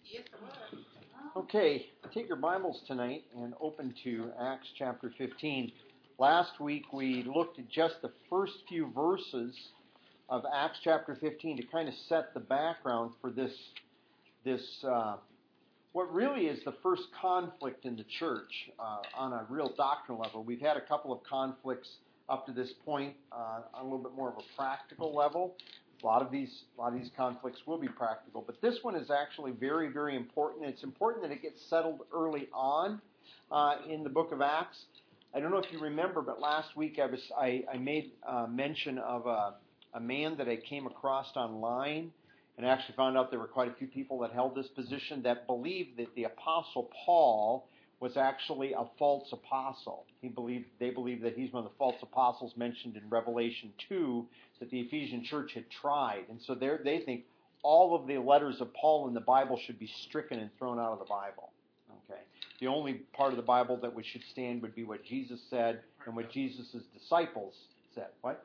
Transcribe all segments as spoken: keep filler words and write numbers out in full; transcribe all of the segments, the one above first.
Okay, take your Bibles tonight and open to Acts chapter fifteen. Last week we looked at just the first few verses of Acts chapter fifteen to kind of set the background for this, this uh, what really is the first conflict in the church uh, on a real doctrinal level. We've had a couple of conflicts up to this point uh, on a little bit more of a practical level. A lot of these, a lot of these conflicts will be practical, but this one is actually very, very important. It's important that it gets settled early on uh, in the book of Acts. I don't know if you remember, but last week I was I, I made uh, mention of a, a man that I came across online, and I actually found out there were quite a few people that held this position that believed that the Apostle Paul was actually a false apostle. He believed they believed that he's one of the false apostles mentioned in Revelation two that the Ephesian church had tried. And so they think all of the letters of Paul in the Bible should be stricken and thrown out of the Bible. Okay. The only part of the Bible that we should stand would be what Jesus said and what Jesus' disciples said. What?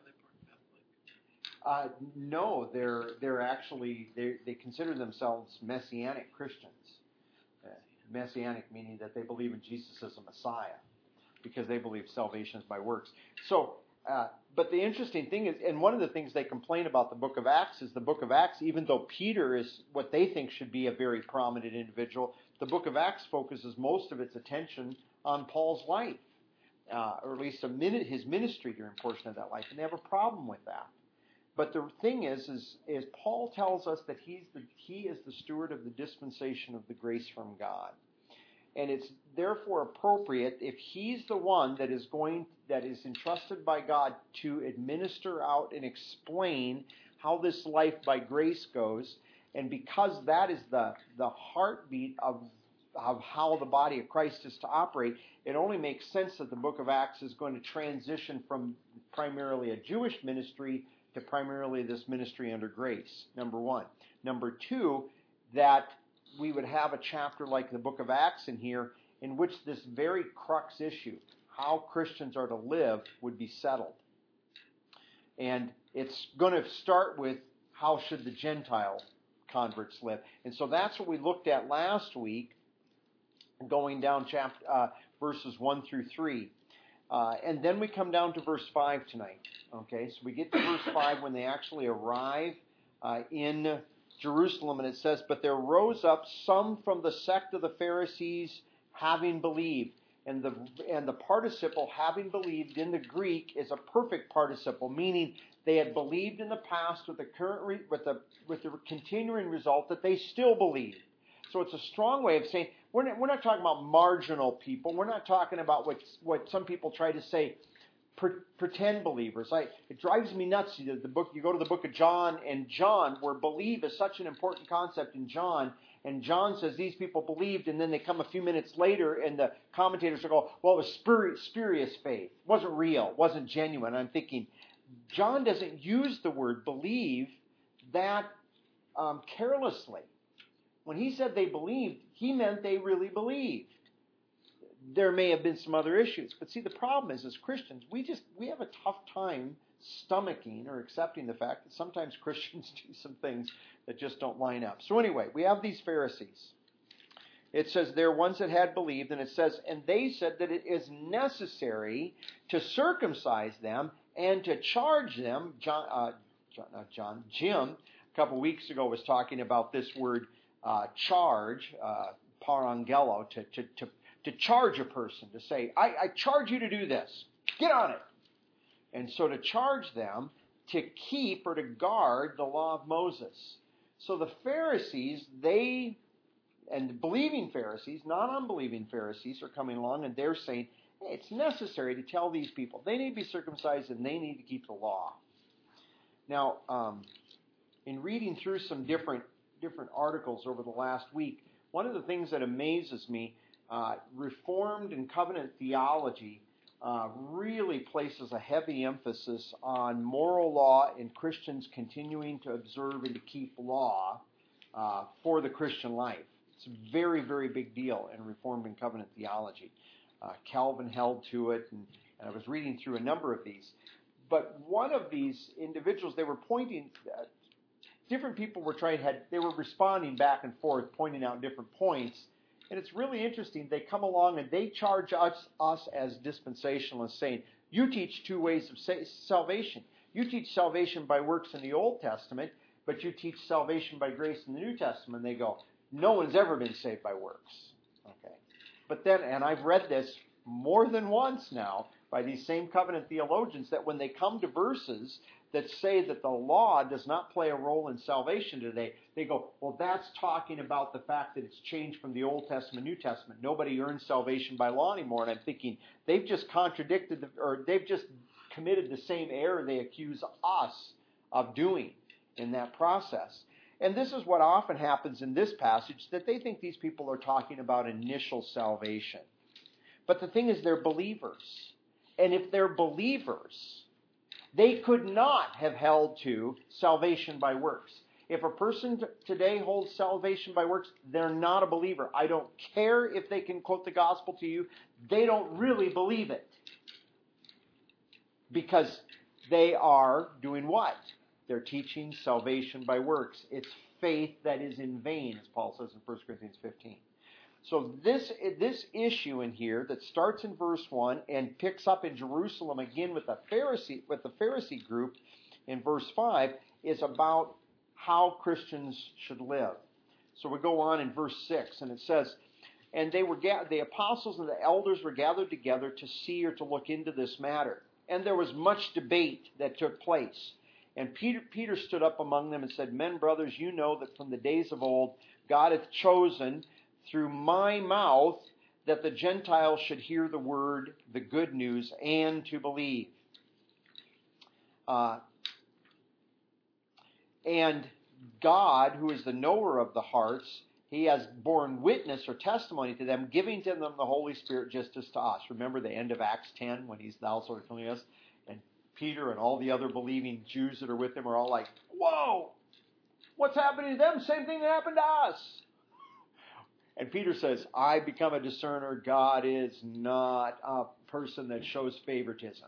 Uh, no, they're they're actually they they consider themselves Messianic Christians. Uh, Messianic meaning that they believe in Jesus as a Messiah, because they believe salvation is by works. So, uh, but the interesting thing is, and one of the things they complain about the book of Acts is the book of Acts, even though Peter is what they think should be a very prominent individual, the book of Acts focuses most of its attention on Paul's life, uh, or at least a minute, his ministry during a portion of that life, and they have a problem with that. But the thing is, is, is Paul tells us that he's the, he is the steward of the dispensation of the grace from God. And it's therefore appropriate, if he's the one that is going, that is entrusted by God to administer out and explain how this life by grace goes, and because that is the, the heartbeat of, of how the body of Christ is to operate, it only makes sense that the book of Acts is going to transition from primarily a Jewish ministry to primarily this ministry under grace, number one. Number two, that we would have a chapter like the book of Acts in here in which this very crux issue, how Christians are to live, would be settled. And it's going to start with how should the Gentile converts live. And so that's what we looked at last week, going down chapter, uh, verses one through three. Uh, and then we come down to verse five tonight. Okay, so we get to verse five when they actually arrive uh, in Jerusalem, and it says, "But there rose up some from the sect of the Pharisees, having believed." And the and the participle "having believed" in the Greek is a perfect participle, meaning they had believed in the past with the current re, with the with the continuing result that they still believe. So it's a strong way of saying we're not, we're not talking about marginal people. We're not talking about what what some people try to say, pre, pretend believers. Like, it drives me nuts. You, the book, you go to the book of John, and John, where believe is such an important concept in John, and John says these people believed, and then they come a few minutes later, and the commentators will go, well, it was spuri- spurious faith. It wasn't real. It wasn't genuine. I'm thinking, John doesn't use the word believe that um, carelessly. When he said they believed, he meant they really believed. There may have been some other issues. But see, the problem is, as Christians, we just we have a tough time stomaching or accepting the fact that sometimes Christians do some things that just don't line up. So anyway, we have these Pharisees. It says they're ones that had believed, and it says, and they said that it is necessary to circumcise them and to charge them. John, uh, John, not John, Jim, a couple weeks ago was talking about this word uh, charge, uh, parangelo, to, to, to, to charge a person, to say, I, I charge you to do this. Get on it. And so to charge them to keep or to guard the law of Moses. So the Pharisees, they, and believing Pharisees, not unbelieving Pharisees, are coming along and they're saying, hey, it's necessary to tell these people they need to be circumcised and they need to keep the law. Now, um, in reading through some different different articles over the last week, one of the things that amazes me, uh, Reformed and Covenant theology uh, really places a heavy emphasis on moral law and Christians continuing to observe and to keep law uh, for the Christian life. It's a very, very big deal in Reformed and Covenant theology. Uh, Calvin held to it, and, and I was reading through a number of these. But one of these individuals, they were pointing, uh, different people were trying, had, they were responding back and forth, pointing out different points. And it's really interesting. They come along and they charge us, us as dispensationalists, saying, you teach two ways of sa- salvation. You teach salvation by works in the Old Testament, but you teach salvation by grace in the New Testament. And they go, no one's ever been saved by works. Okay. But then, and I've read this more than once now by these same covenant theologians, that when they come to verses that say that the law does not play a role in salvation today, they go, well, that's talking about the fact that it's changed from the Old Testament, New Testament. Nobody earns salvation by law anymore. And I'm thinking, they've just contradicted, the, or they've just committed the same error they accuse us of doing in that process. And this is what often happens in this passage, that they think these people are talking about initial salvation. But the thing is, they're believers. And if they're believers, they could not have held to salvation by works. If a person t- today holds salvation by works, they're not a believer. I don't care if they can quote the gospel to you. They don't really believe it. Because they are doing what? They're teaching salvation by works. It's faith that is in vain, as Paul says in First Corinthians fifteen. So this, this issue in here that starts in verse one and picks up in Jerusalem again with the Pharisee, with the Pharisee group in verse five is about how Christians should live. So we go on in verse six, and it says, and they were the apostles and the elders were gathered together to see or to look into this matter. And there was much debate that took place. And Peter, Peter stood up among them and said, men, brothers, you know that from the days of old God hath chosen through my mouth that the Gentiles should hear the word, the good news, and to believe. Uh, and God, who is the knower of the hearts, he has borne witness or testimony to them, giving to them the Holy Spirit just as to us. Remember the end of Acts ten when he's thou sort of telling us? And Peter and all the other believing Jews that are with him are all like, whoa, what's happening to them? Same thing that happened to us. And Peter says, I become a discerner. God is not a person that shows favoritism.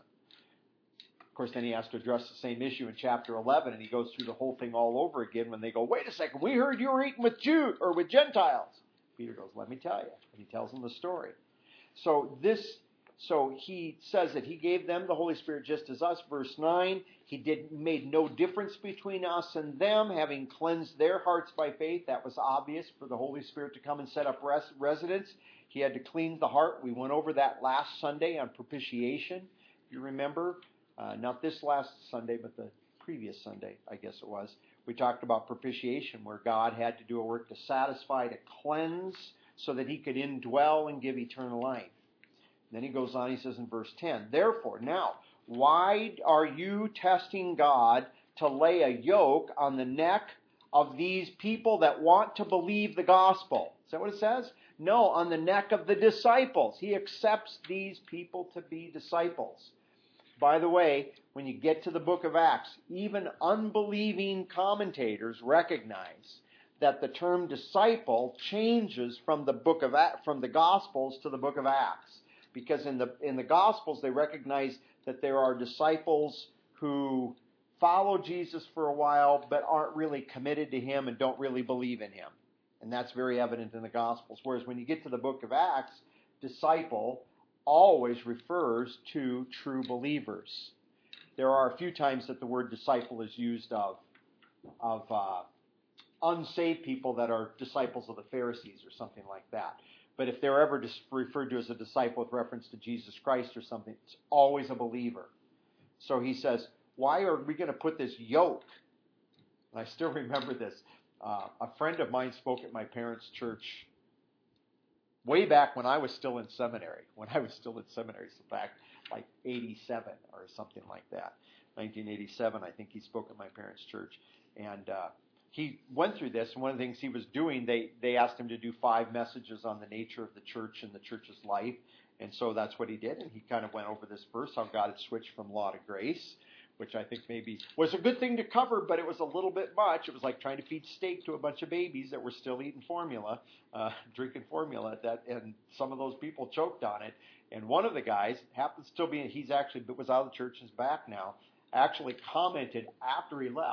Of course, then he has to address the same issue in chapter eleven, and he goes through the whole thing all over again when they go, wait a second, we heard you were eating with Jews or with Gentiles. Peter goes, let me tell you. And he tells them the story. So this, so he says that he gave them the Holy Spirit just as us. Verse nine, he did made no difference between us and them, having cleansed their hearts by faith. That was obvious for the Holy Spirit to come and set up res- residence. He had to cleanse the heart. We went over that last Sunday on propitiation. If you remember, uh, not this last Sunday, but the previous Sunday, I guess it was. We talked about propitiation, where God had to do a work to satisfy, to cleanse, so that he could indwell and give eternal life. Then he goes on, he says in verse ten, therefore, now, why are you testing God to lay a yoke on the neck of these people that want to believe the gospel? Is that what it says? No, on the neck of the disciples. He accepts these people to be disciples. By the way, when you get to the book of Acts, even unbelieving commentators recognize that the term disciple changes from the book of from the Gospels to the book of Acts. Because in the in the Gospels, they recognize that there are disciples who follow Jesus for a while but aren't really committed to him and don't really believe in him. And that's very evident in the Gospels. Whereas when you get to the book of Acts, disciple always refers to true believers. There are a few times that the word disciple is used of, of uh, unsaved people that are disciples of the Pharisees or something like that. But if they're ever just referred to as a disciple with reference to Jesus Christ or something, it's always a believer. So he says, why are we going to put this yoke? And I still remember this. Uh, a friend of mine spoke at my parents' church way back when I was still in seminary. When I was still in seminary, so back like eighty-seven or something like that. nineteen eighty-seven, I think he spoke at my parents' church. And uh, he went through this, and one of the things he was doing, they, they asked him to do five messages on the nature of the church and the church's life. And so that's what he did, and he kind of went over this verse, how God had switched from law to grace, which I think maybe was a good thing to cover, but it was a little bit much. It was like trying to feed steak to a bunch of babies that were still eating formula, uh, drinking formula, at that, and some of those people choked on it. And one of the guys happens to still be, he's actually was out of the church, is back now, actually commented after he left.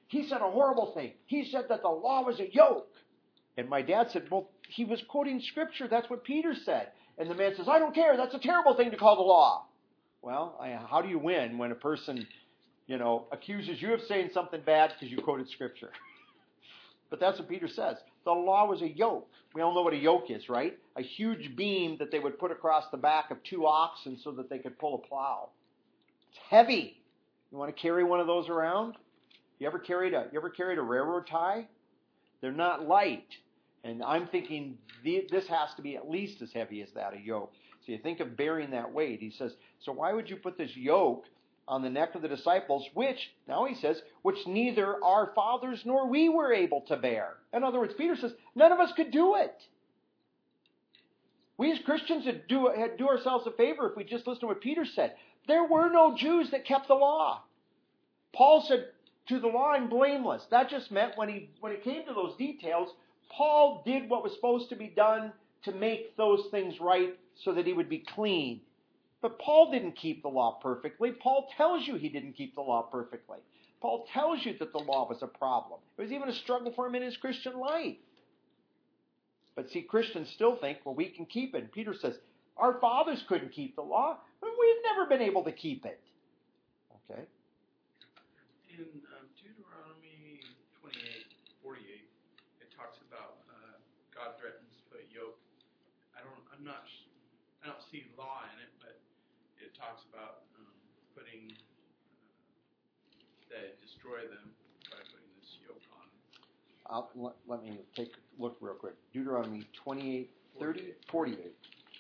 he said a horrible thing. He said that the law was a yoke. And my dad said, well, he was quoting Scripture. That's what Peter said. And the man says, I don't care. That's a terrible thing to call the law. Well, I, how do you win when a person, you know, accuses you of saying something bad because you quoted Scripture? But that's what Peter says. The law was a yoke. We all know what a yoke is, right? A huge beam that they would put across the back of two oxen so that they could pull a plow. It's heavy. You want to carry one of those around? You ever carried a you ever carried a railroad tie? They're not light. And I'm thinking the, this has to be at least as heavy as that, a yoke. So you think of bearing that weight. He says, so why would you put this yoke on the neck of the disciples, which, now he says, which neither our fathers nor we were able to bear? In other words, Peter says, none of us could do it. We as Christians would do, would do ourselves a favor if we just listen to what Peter said. There were no Jews that kept the law. Paul said, to the law I'm blameless. That just meant when he when it came to those details, Paul did what was supposed to be done to make those things right so that he would be clean. But Paul didn't keep the law perfectly. Paul tells you he didn't keep the law perfectly. Paul tells you that the law was a problem. It was even a struggle for him in his Christian life. But see, Christians still think, well, we can keep it. And Peter says, our fathers couldn't keep the law, but we've never been able to keep it. Okay? In um, Deuteronomy twenty-eight forty-eight, it talks about uh, God threatens to put yoke. I don't. I'm not. I don't see law in it, but it talks about um, putting uh, that destroy them by putting this yoke on. I'll, let, let me take a look real quick. Deuteronomy twenty-eight thirty forty-eight.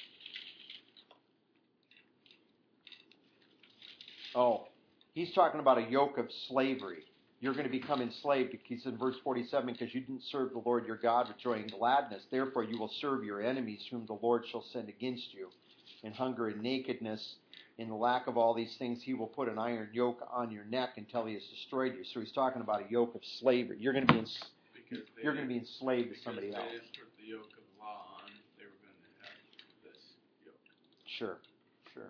Oh. He's talking about a yoke of slavery. You're going to become enslaved. He said in verse forty-seven, because you didn't serve the Lord your God with joy and gladness. Therefore you will serve your enemies, whom the Lord shall send against you. In hunger and nakedness, in the lack of all these things, he will put an iron yoke on your neck until he has destroyed you. So he's talking about a yoke of slavery. You're going to be, ens- you're going to be enslaved to somebody else. Because they didn't put the yoke of the law on, they were going to have this yoke. Sure, sure.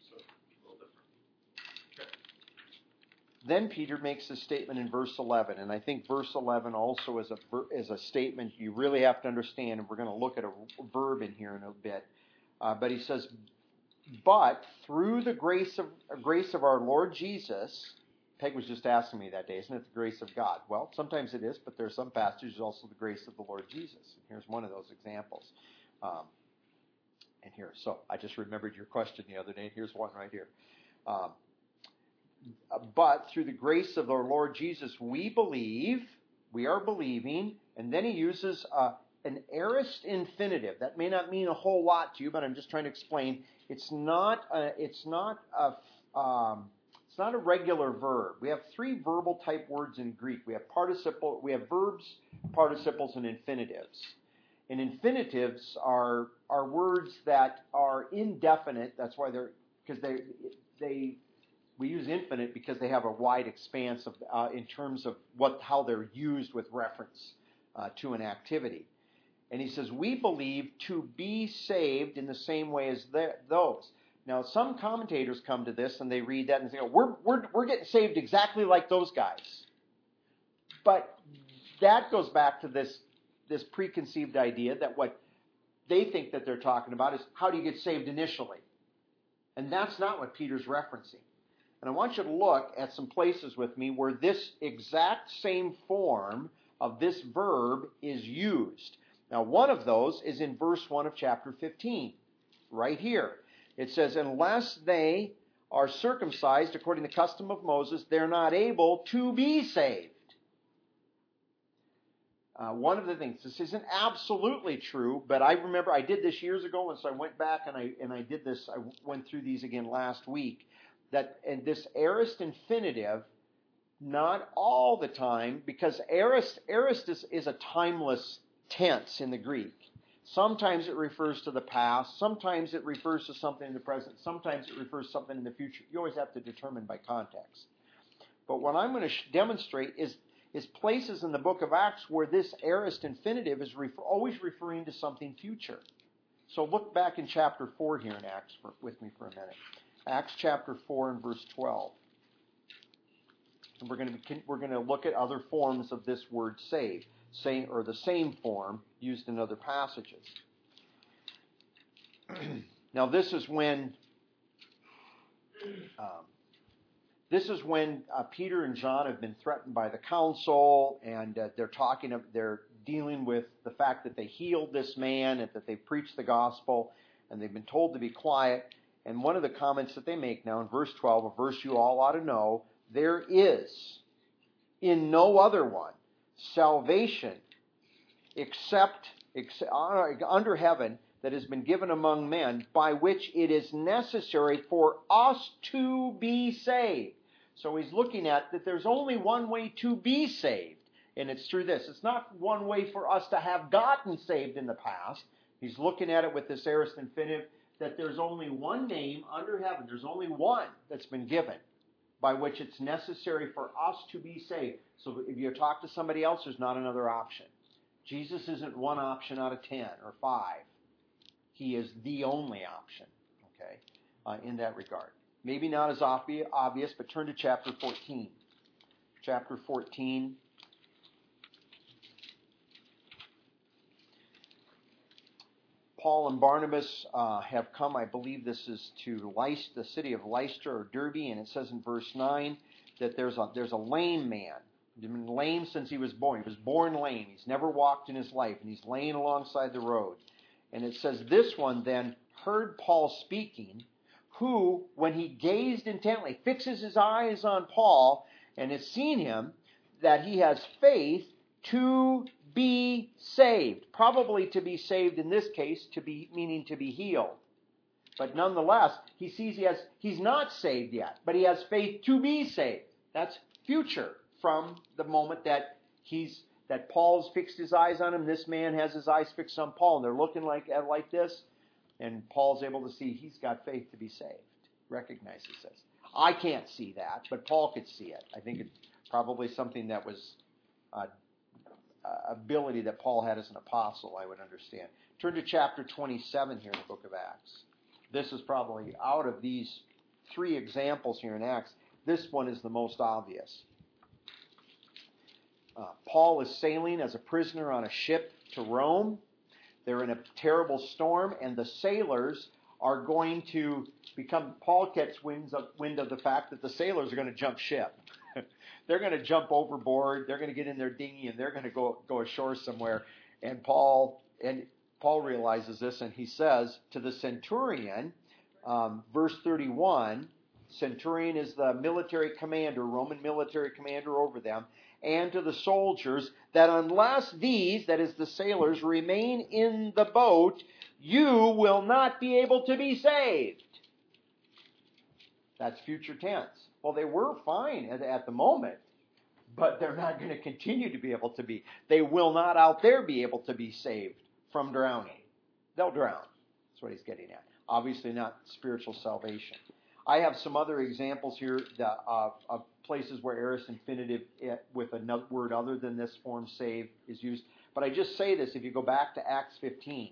Then Peter makes a statement in verse eleven, and I think verse eleven also is a is a statement you really have to understand, and we're going to look at a verb in here in a bit. Uh, but he says, but through the grace of grace of our Lord Jesus, Peg was just asking me that day, isn't it the grace of God? Well, sometimes it is, but there are some passages also the grace of the Lord Jesus. And here's one of those examples. Um, and here, so I just remembered your question the other day, and here's one right here. Um, But through the grace of our Lord Jesus, we believe, we are believing, and then he uses uh, an aorist infinitive. That may not mean a whole lot to you, but I'm just trying to explain. It's not a, it's not a, um, it's not a regular verb. We have three verbal type words in Greek. We have participle, we have verbs, participles, and infinitives. And infinitives are are words that are indefinite. That's why they're because they they. We use infinite because they have a wide expanse of, uh, in terms of what how they're used with reference uh, to an activity. And he says, we believe to be saved in the same way as those. Now, some commentators come to this and they read that and say, oh, we're, we're, we're getting saved exactly like those guys. But that goes back to this, this preconceived idea that what they think that they're talking about is how do you get saved initially? And that's not what Peter's referencing. And I want you to look at some places with me where this exact same form of this verb is used. Now, one of those is in verse one of chapter fifteen, right here. It says, unless they are circumcised according to the custom of Moses, they're not able to be saved. Uh, one of the things, this isn't absolutely true, but I remember I did this years ago, and so I went back and I and I did this, I went through these again last week. That and this aorist infinitive, not all the time, because aorist, aorist is, is a timeless tense in the Greek. Sometimes it refers to the past, sometimes it refers to something in the present, sometimes it refers to something in the future. You always have to determine by context. But what I'm going to sh- demonstrate is, is places in the book of Acts where this aorist infinitive is refer- always referring to something future. So look back in chapter four here in Acts for, with me for a minute. Acts chapter four and verse twelve. And we're going to be, we're going to look at other forms of this word save, same or the same form used in other passages. Now, this is when um, this is when uh, Peter and John have been threatened by the council, and uh, they're talking. They're dealing with the fact that they healed this man and that they preached the gospel, and they've been told to be quiet. And one of the comments that they make now in verse twelve, a verse you all ought to know, there is in no other one salvation except, except under heaven that has been given among men, by which it is necessary for us to be saved. So he's looking at that there's only one way to be saved, and it's through this. It's not one way for us to have gotten saved in the past. He's looking at it with this aorist infinitive, that there's only one name under heaven. There's only one that's been given by which it's necessary for us to be saved. So if you talk to somebody else, there's not another option. Jesus isn't one option out of ten or five. He is the only option, okay, uh, in that regard. Maybe not as obvious, but turn to chapter fourteen. Chapter fourteen. Paul and Barnabas uh, have come, I believe this is to Lystra, the city of Lystra or Derbe, and it says in verse nine that there's a, there's a lame man. He's been lame since he was born. He was born lame. He's never walked in his life, and he's laying alongside the road. And it says, this one then heard Paul speaking, who, when he gazed intently, fixes his eyes on Paul, and has seen him, that he has faith to be saved. Probably to be saved in this case, to be meaning to be healed. But nonetheless, he sees he has he's not saved yet, but he has faith to be saved. That's future from the moment that he's that Paul's fixed his eyes on him. This man has his eyes fixed on Paul, and they're looking like like this, and Paul's able to see he's got faith to be saved. Recognizes this. I can't see that, but Paul could see it. I think it's probably something that was uh, uh, ability that Paul had as an apostle, I would understand. Turn to chapter twenty-seven here in the book of Acts. This is probably, out of these three examples here in Acts, this one is the most obvious. Uh, Paul is sailing as a prisoner on a ship to Rome. They're in a terrible storm, and the sailors are going to become, Paul gets wind of, wind of the fact that the sailors are going to jump ship. They're going to jump overboard, they're going to get in their dinghy, and they're going to go, go ashore somewhere. And Paul, and Paul realizes this, and he says to the centurion, um, verse thirty-one, centurion is the military commander, Roman military commander over them, and to the soldiers, that unless these, that is the sailors, remain in the boat, you will not be able to be saved. That's future tense. Well, they were fine at, at the moment, but they're not going to continue to be able to be. They will not out there be able to be saved from drowning. They'll drown. That's what he's getting at. Obviously not spiritual salvation. I have some other examples here that, uh, of places where aorist infinitive with a word other than this form, save, is used. But I just say this, if you go back to Acts fifteen,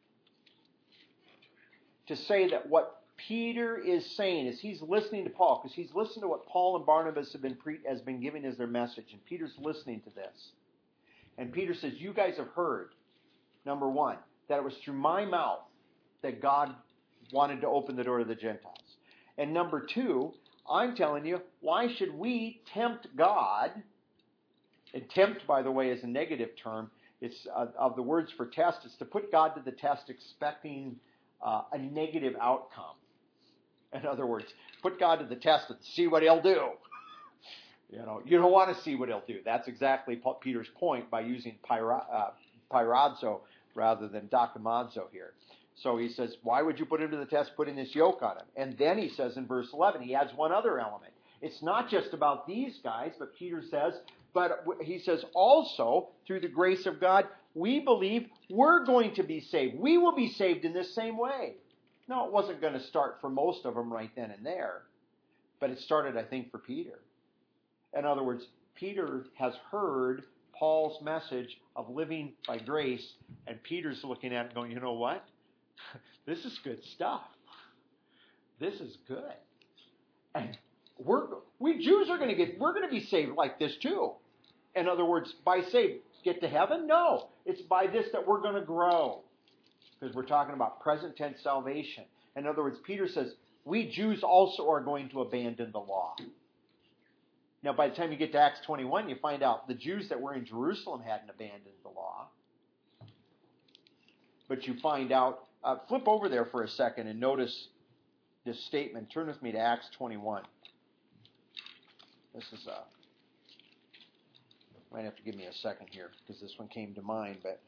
to say that what Peter is saying is he's listening to Paul, because he's listened to what Paul and Barnabas have been pre- has been giving as their message, and Peter's listening to this. And Peter says, you guys have heard, number one, that it was through my mouth that God wanted to open the door to the Gentiles. And number two, I'm telling you, why should we tempt God? And tempt, by the way, is a negative term. It's uh, of the words for test. It's to put God to the test expecting uh, a negative outcome. In other words, put God to the test and see what he'll do. You know, you don't want to see what he'll do. That's exactly Peter's point by using pyra, uh, pyradzo rather than dokimazo here. So he says, why would you put him to the test, putting this yoke on him? And then he says in verse eleven, he adds one other element. It's not just about these guys, but Peter says, but he says also, through the grace of God, we believe we're going to be saved. We will be saved in this same way. No, it wasn't going to start for most of them right then and there, but it started, I think, for Peter. In other words, Peter has heard Paul's message of living by grace, and Peter's looking at it going, you know what? This is good stuff. This is good. And We're, we Jews are going to get, we're going to be saved like this too. In other words, by saved, get to heaven? No. It's by this that we're going to grow. Because we're talking about present tense salvation. In other words, Peter says, we Jews also are going to abandon the law. Now, by the time you get to Acts twenty-one, you find out the Jews that were in Jerusalem hadn't abandoned the law. But you find out, uh, flip over there for a second and notice this statement. Turn with me to Acts twenty-one. This is, uh, might have to give me a second here because this one came to mind, but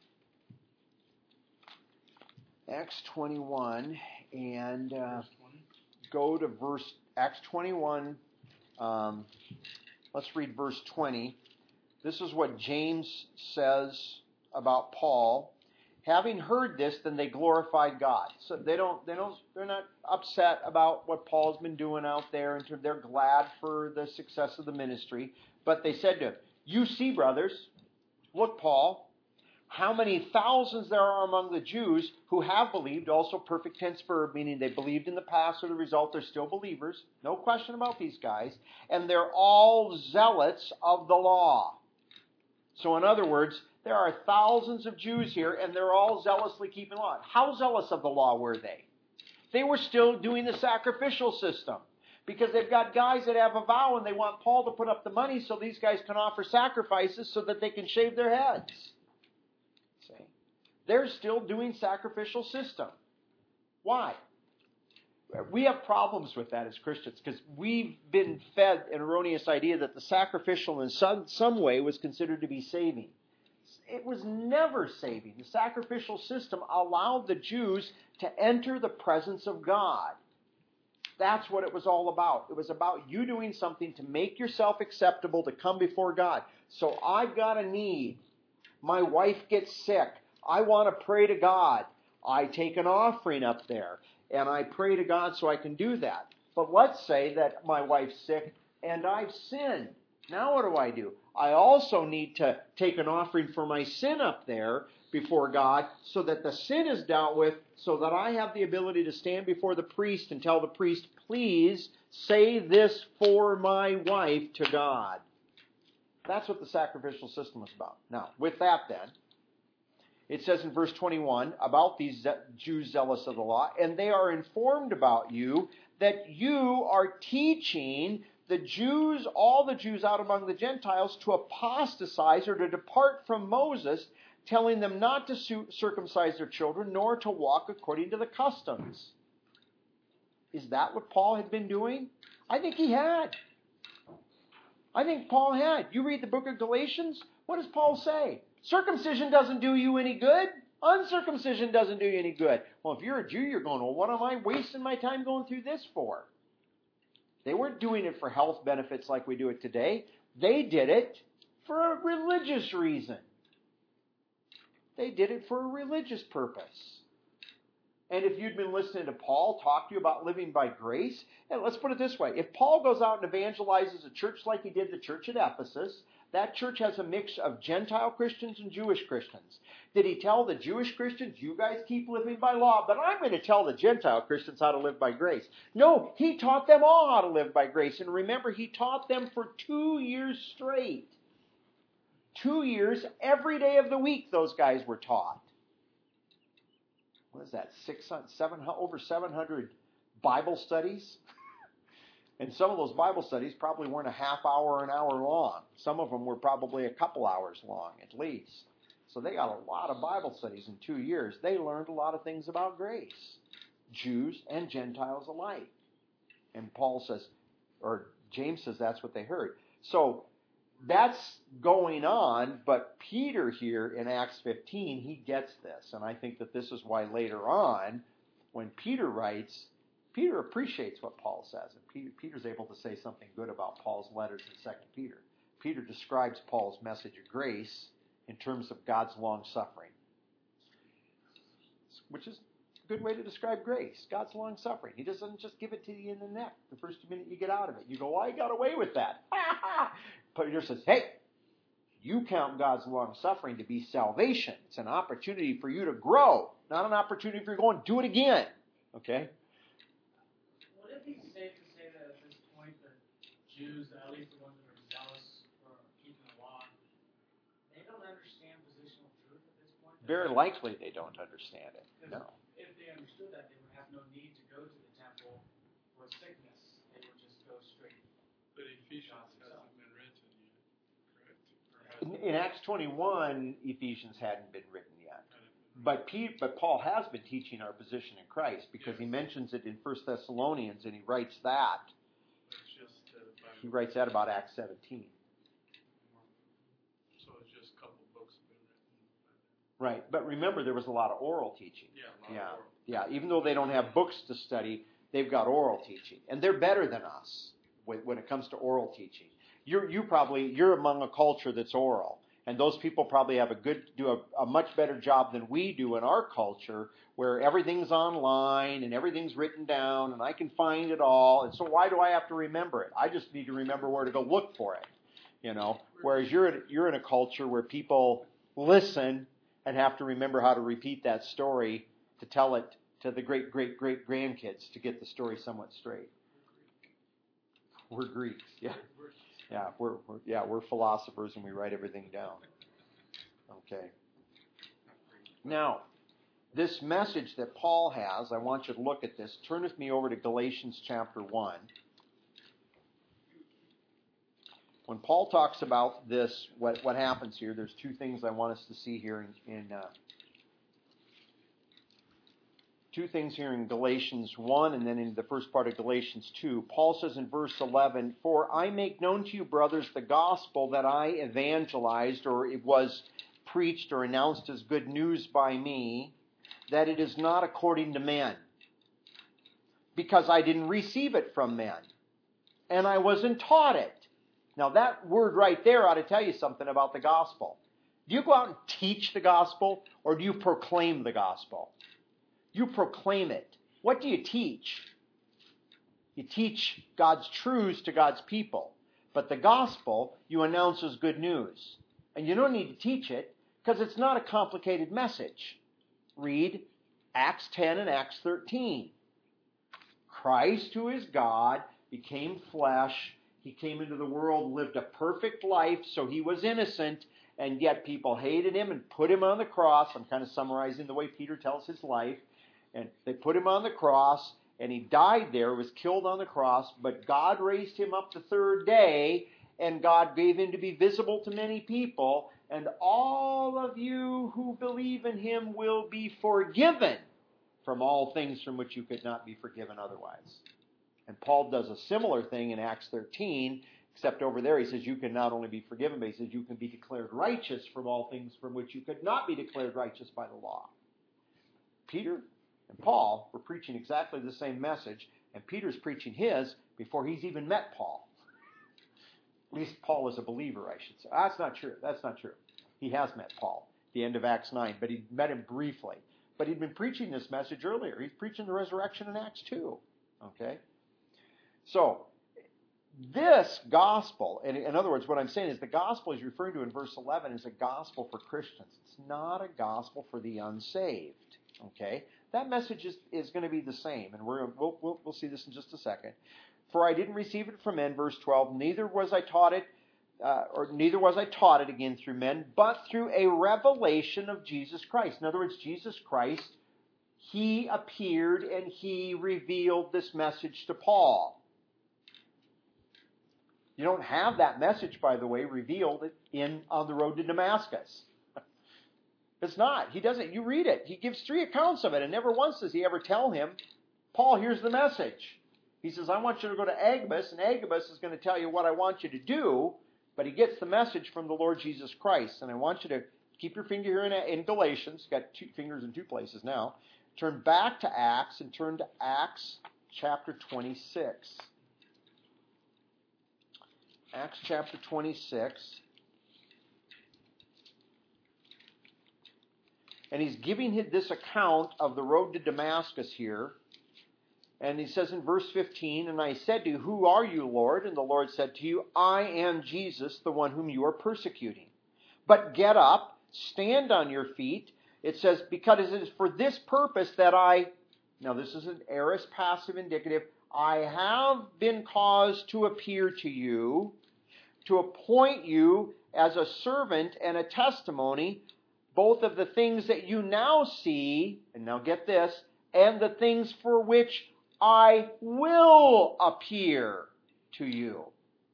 Acts twenty-one, and uh, go to verse, Acts twenty-one, um, let's read verse twenty. This is what James says about Paul. Having heard this, then they glorified God. So they don't, they don't, they're not upset about what Paul's been doing out there, and they're glad for the success of the ministry. But they said to him, "You see, brothers, look, Paul, how many thousands there are among the Jews who have believed," also perfect tense verb, meaning they believed in the past, or the result, they're still believers. No question about these guys. "And they're all zealots of the law." So in other words, there are thousands of Jews here, and they're all zealously keeping law. How zealous of the law were they? They were still doing the sacrificial system. Because they've got guys that have a vow, and they want Paul to put up the money so these guys can offer sacrifices so that they can shave their heads. See? They're still doing sacrificial system. Why? We have problems with that as Christians because we've been fed an erroneous idea that the sacrificial in some, some way was considered to be saving. It was never saving. The sacrificial system allowed the Jews to enter the presence of God. That's what it was all about. It was about you doing something to make yourself acceptable to come before God. So I've got a need. My wife gets sick. I want to pray to God. I take an offering up there, and I pray to God so I can do that. But let's say that my wife's sick, and I've sinned. Now what do I do? I also need to take an offering for my sin up there before God so that the sin is dealt with, so that I have the ability to stand before the priest and tell the priest, "Please say this for my wife to God." That's what the sacrificial system was about. Now, with that then, it says in verse twenty-one about these Jews zealous of the law, "And they are informed about you that you are teaching the Jews, all the Jews out among the Gentiles, to apostatize or to depart from Moses, telling them not to circumcise their children, nor to walk according to the customs." Is that what Paul had been doing? I think he had. I think Paul had. You read the book of Galatians, what does Paul say? Circumcision doesn't do you any good. Uncircumcision doesn't do you any good. Well, if you're a Jew, you're going, well, what am I wasting my time going through this for? They weren't doing it for health benefits like we do it today. They did it for a religious reason. They did it for a religious purpose. And if you'd been listening to Paul talk to you about living by grace, and let's put it this way. If Paul goes out and evangelizes a church like he did the church at Ephesus, that church has a mix of Gentile Christians and Jewish Christians. Did he tell the Jewish Christians, you guys keep living by law, but I'm going to tell the Gentile Christians how to live by grace? No, he taught them all how to live by grace. And remember, he taught them for two years straight. Two years, every day of the week, those guys were taught. What is that? Six, seven, over seven hundred Bible studies? And some of those Bible studies probably weren't a half hour or an hour long. Some of them were probably a couple hours long at least. So they got a lot of Bible studies in two years. They learned a lot of things about grace. Jews and Gentiles alike. And Paul says, or James says that's what they heard. So that's going on, but Peter here in Acts fifteen, he gets this. And I think that this is why later on, when Peter writes, Peter appreciates what Paul says. And Peter, Peter's able to say something good about Paul's letters in Second Peter. Peter describes Paul's message of grace in terms of God's long-suffering, which is a good way to describe grace. God's long-suffering. He doesn't just give it to you in the neck the first minute you get out of it. You go, well, I got away with that. Peter says, hey, you count God's long-suffering to be salvation. It's an opportunity for you to grow, not an opportunity for you to go and do it again. Okay? Would it be safe to say that at this point that Jews, at least the ones that are zealous for keeping the law, they don't understand positional truth at this point. Very likely they don't understand it. No. If they understood that, they would have no need to go to the temple for sickness. They would just go straight. But Ephesians hasn't been written yet, correct? Or has In, it? in Acts twenty-one, Ephesians hadn't been written yet. But, Pete, but Paul has been teaching our position in Christ because he mentions it in First Thessalonians, and he writes that. It's just, uh, by- He writes that about Acts seventeen. So it's just a couple books have been written. Right. But remember, there was a lot of oral teaching. Yeah, a lot Yeah. of oral. Yeah. Even though they don't have books to study, they've got oral teaching. And they're better than us when when it comes to oral teaching. You're, you probably, you're among a culture that's oral. And those people probably have a good, do a, a much better job than we do in our culture, where everything's online and everything's written down and I can find it all. And so why do I have to remember it? I just need to remember where to go look for it, you know. Whereas you're in, you're in a culture where people listen and have to remember how to repeat that story to tell it to the great, great, great grandkids to get the story somewhat straight. We're Greeks, yeah. Yeah, we're, we're yeah we're philosophers and we write everything down. Okay. Now, this message that Paul has, I want you to look at this. Turn with me over to Galatians chapter one. When Paul talks about this, what what happens here? There's two things I want us to see here in, in uh, two things here in Galatians one and then in the first part of Galatians two. Paul says in verse eleven, "For I make known to you, brothers, the gospel that I evangelized, or it was preached or announced as good news by me, that it is not according to men, because I didn't receive it from men, and I wasn't taught it." Now that word right there ought to tell you something about the gospel. Do you go out and teach the gospel, or do you proclaim the gospel? You proclaim it. What do you teach? You teach God's truths to God's people. But the gospel you announce as good news. And you don't need to teach it because it's not a complicated message. Read Acts ten and Acts thirteen. Christ, who is God, became flesh. He came into the world, lived a perfect life, so he was innocent, and yet people hated him and put him on the cross. I'm kind of summarizing the way Peter tells his life. And they put him on the cross, and he died there, was killed on the cross, but God raised him up the third day, and God gave him to be visible to many people, and all of you who believe in him will be forgiven from all things from which you could not be forgiven otherwise. And Paul does a similar thing in Acts thirteen, except over there he says you can not only be forgiven, but he says you can be declared righteous from all things from which you could not be declared righteous by the law. Peter and Paul were preaching exactly the same message, and Peter's preaching his before he's even met Paul. At least Paul is a believer, I should say. That's not true. That's not true. He has met Paul at the end of Acts nine, but he met him briefly. But he'd been preaching this message earlier. He's preaching the resurrection in Acts two. Okay? So, this gospel, and in other words, what I'm saying is the gospel he's referring to in verse eleven is a gospel for Christians. It's not a gospel for the unsaved. Okay? That message is, is going to be the same, and we're, we'll, we'll, we'll see this in just a second. "For I didn't receive it from men," verse twelve, "neither was I taught it, uh, or neither was I taught it again through men, but through a revelation of Jesus Christ." In other words, Jesus Christ, he appeared and he revealed this message to Paul. You don't have that message, by the way, revealed in On the Road to Damascus. It's not. He doesn't. You read it. He gives three accounts of it, and never once does he ever tell him, "Paul, here's the message." He says, "I want you to go to Agabus, and Agabus is going to tell you what I want you to do," but he gets the message from the Lord Jesus Christ. And I want you to keep your finger here in, in Galatians. Got two fingers in two places now. Turn back to Acts and turn to Acts chapter twenty-six. Acts chapter twenty-six. And he's giving this account of the road to Damascus here. And he says in verse fifteen, "And I said to you, 'Who are you, Lord?' And the Lord said to you, 'I am Jesus, the one whom you are persecuting. But get up, stand on your feet.' It says, 'Because it is for this purpose that I,'" now this is an aorist passive indicative, I have been caused to appear to you, to appoint you as a servant and a testimony, both of the things that you now see, and now get this, and the things for which I will appear to you.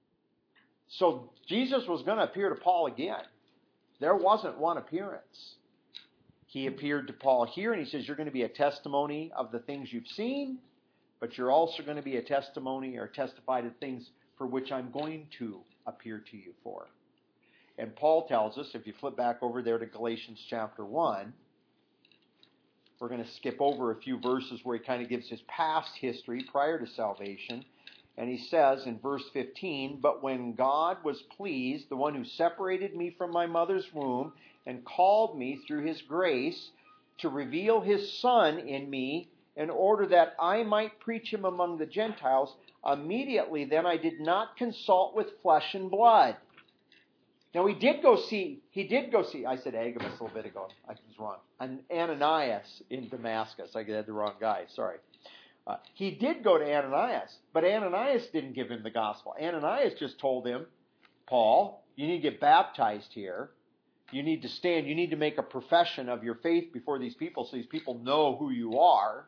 So Jesus was going to appear to Paul again. There wasn't one appearance. He appeared to Paul here, and he says, you're going to be a testimony of the things you've seen, but you're also going to be a testimony or testify to things for which I'm going to appear to you for. And Paul tells us, if you flip back over there to Galatians chapter one, we're going to skip over a few verses where he kind of gives his past history prior to salvation. And he says in verse fifteen, but when God was pleased, the one who separated me from my mother's womb and called me through his grace to reveal his Son in me in order that I might preach him among the Gentiles, immediately then I did not consult with flesh and blood. Now he did go see, he did go see, I said Agabus a little bit ago, I was wrong, and Ananias in Damascus. I had the wrong guy, sorry. Uh, he did go to Ananias, but Ananias didn't give him the gospel. Ananias just told him, Paul, you need to get baptized here. You need to stand, you need to make a profession of your faith before these people so these people know who you are.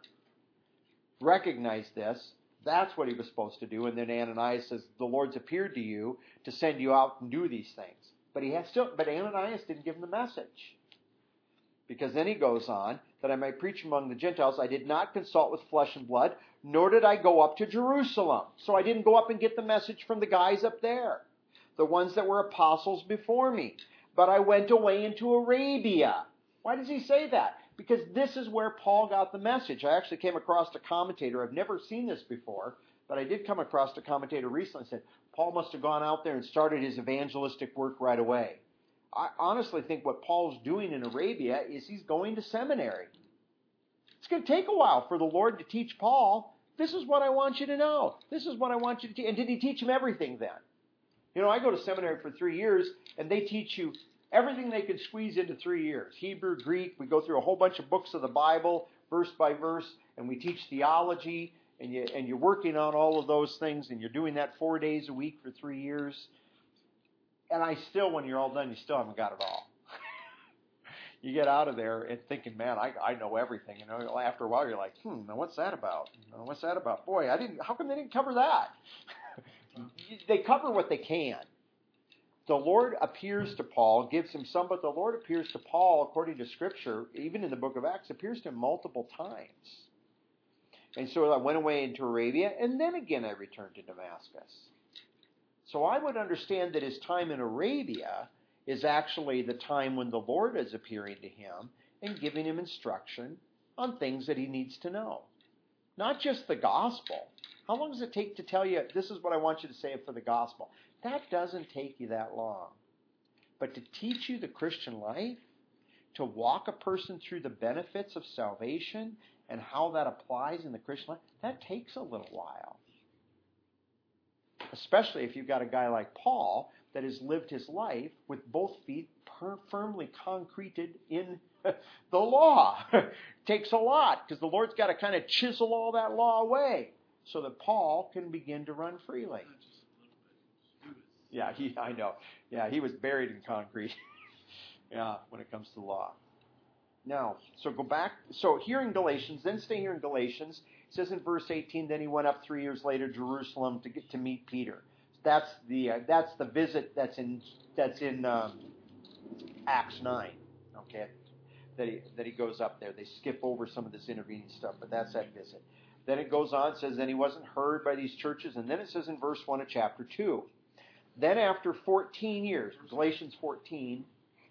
Recognize this. That's what he was supposed to do. And then Ananias says, the Lord's appeared to you to send you out and do these things. But he has still, but Ananias didn't give him the message. Because then he goes on, that I might preach among the Gentiles, I did not consult with flesh and blood, nor did I go up to Jerusalem. So I didn't go up and get the message from the guys up there, the ones that were apostles before me. But I went away into Arabia. Why does he say that? Because this is where Paul got the message. I actually came across a commentator. I've never seen this before, but I did come across a commentator recently that said Paul must have gone out there and started his evangelistic work right away. I honestly think what Paul's doing in Arabia is he's going to seminary. It's going to take a while for the Lord to teach Paul, this is what I want you to know. This is what I want you to teach. And did he teach him everything then? You know, I go to seminary for three years, and they teach you everything they can squeeze into three years. Hebrew, Greek, we go through a whole bunch of books of the Bible, verse by verse, and we teach theology, and, you, and you're working on all of those things, and you're doing that four days a week for three years. And I still, when you're all done, you still haven't got it all. You get out of there and thinking, man, I, I know everything. And after a while, you're like, hmm, now what's that about? What's that about? Boy, I didn't. How come they didn't cover that? They cover what they can. The Lord appears to Paul, gives him some, but the Lord appears to Paul, according to Scripture, even in the book of Acts, appears to him multiple times. And so I went away into Arabia, and then again I returned to Damascus. So I would understand that his time in Arabia is actually the time when the Lord is appearing to him and giving him instruction on things that he needs to know. Not just the gospel. How long does it take to tell you, this is what I want you to say for the gospel? That doesn't take you that long. But to teach you the Christian life, to walk a person through the benefits of salvation and how that applies in the Christian life, that takes a little while. Especially if you've got a guy like Paul that has lived his life with both feet per- firmly concreted in the law. Takes a lot because the Lord's got to kind of chisel all that law away so that Paul can begin to run freely. Yeah, he, I know. Yeah, he was buried in concrete. Yeah, when it comes to law. Now, so go back. So here in Galatians, then stay here in Galatians. It says in verse eighteen, then he went up three years later to Jerusalem to get to meet Peter. That's the uh, that's the visit that's in that's in um, Acts nine. Okay, that he that he goes up there. They skip over some of this intervening stuff, but that's that visit. Then it goes on, says then he wasn't heard by these churches, and then it says in verse one of chapter two. Then after fourteen years, Galatians fourteen,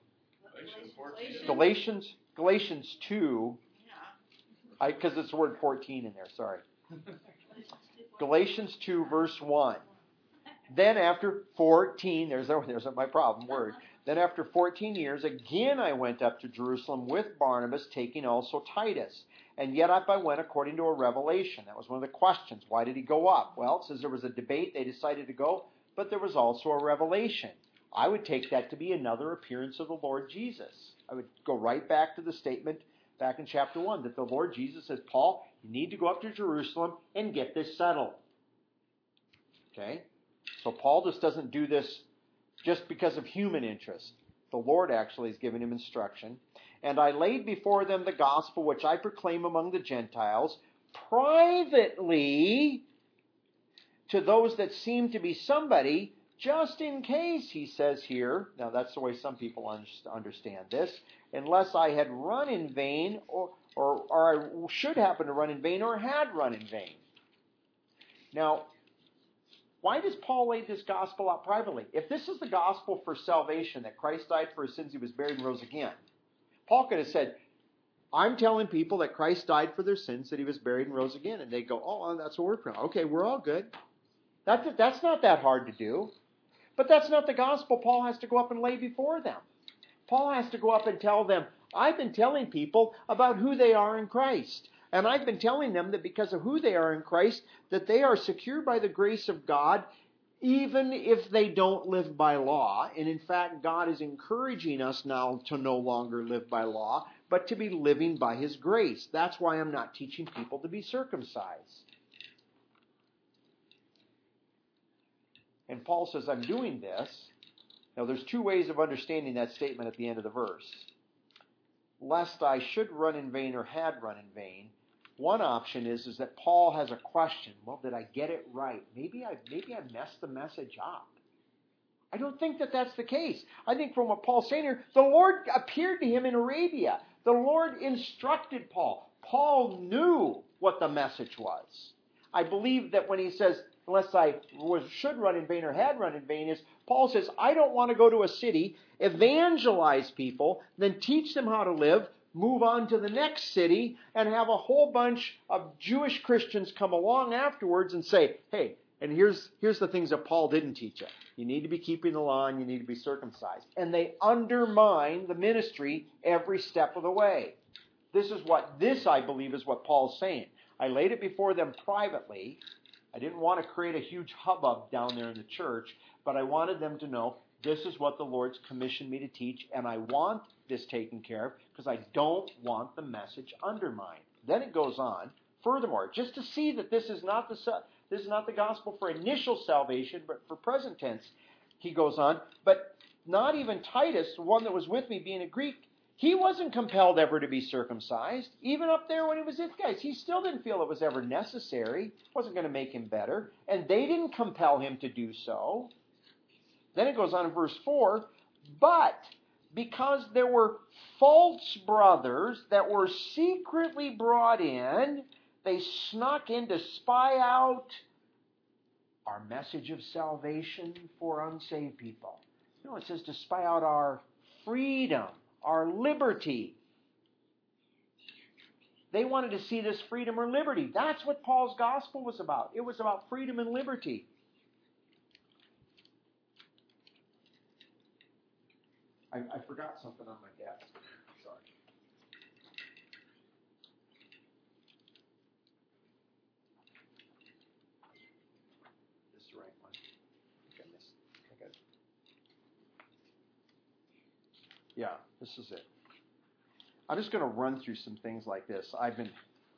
Galatians Galatians two, because it's the word fourteen in there. Sorry, Galatians two verse one. Then after fourteen, there's there's my problem word. Then after fourteen years, again I went up to Jerusalem with Barnabas, taking also Titus. And yet up I went according to a revelation. That was one of the questions. Why did he go up? Well, it says there was a debate. They decided to go, but there was also a revelation. I would take that to be another appearance of the Lord Jesus. I would go right back to the statement back in chapter one, that the Lord Jesus says, Paul, you need to go up to Jerusalem and get this settled. Okay? So Paul just doesn't do this just because of human interest. The Lord actually has given him instruction. And I laid before them the gospel which I proclaim among the Gentiles, privately to those that seem to be somebody, just in case, he says here. Now that's the way some people understand this. Unless I had run in vain, or, or, or I should happen to run in vain, or had run in vain. Now, why does Paul lay this gospel out privately? If this is the gospel for salvation, that Christ died for his sins, he was buried and rose again, Paul could have said, I'm telling people that Christ died for their sins, that he was buried and rose again. And they go, oh, that's what we're praying. Okay, we're all good. That's, that's not that hard to do. But that's not the gospel Paul has to go up and lay before them. Paul has to go up and tell them, I've been telling people about who they are in Christ. And I've been telling them that because of who they are in Christ, that they are secured by the grace of God, even if they don't live by law. And in fact, God is encouraging us now to no longer live by law, but to be living by his grace. That's why I'm not teaching people to be circumcised. And Paul says, I'm doing this. Now, there's two ways of understanding that statement at the end of the verse. Lest I should run in vain or had run in vain. One option is, is that Paul has a question. Well, did I get it right? Maybe I, maybe I messed the message up. I don't think that that's the case. I think from what Paul's saying here, the Lord appeared to him in Arabia. The Lord instructed Paul. Paul knew what the message was. I believe that when he says, unless I was, should run in vain or had run in vain, is Paul says, I don't want to go to a city, evangelize people, then teach them how to live, move on to the next city, and have a whole bunch of Jewish Christians come along afterwards and say, hey, and here's, here's the things that Paul didn't teach you. You need to be keeping the law and you need to be circumcised. And they undermine the ministry every step of the way. This is what, this I believe is what Paul's saying. I laid it before them privately. I didn't want to create a huge hubbub down there in the church, but I wanted them to know this is what the Lord's commissioned me to teach, and I want this taken care of because I don't want the message undermined. Then it goes on. Furthermore, just to see that this is not the this is not the gospel for initial salvation, but for present tense, he goes on. But not even Titus, the one that was with me, being a Greek, he wasn't compelled ever to be circumcised. Even up there when he was with guys, he still didn't feel it was ever necessary. It wasn't going to make him better. And they didn't compel him to do so. Then it goes on in verse four, but because there were false brothers that were secretly brought in, they snuck in to spy out our message of salvation for unsaved people. No, it says to spy out our freedom, our liberty. They wanted to see this freedom or liberty. That's what Paul's gospel was about. It was about freedom and liberty. I, I forgot something on my desk. Sorry. This is the right one. I think I missed. I think I... Yeah, this is it. I'm just going to run through some things like this. I've been.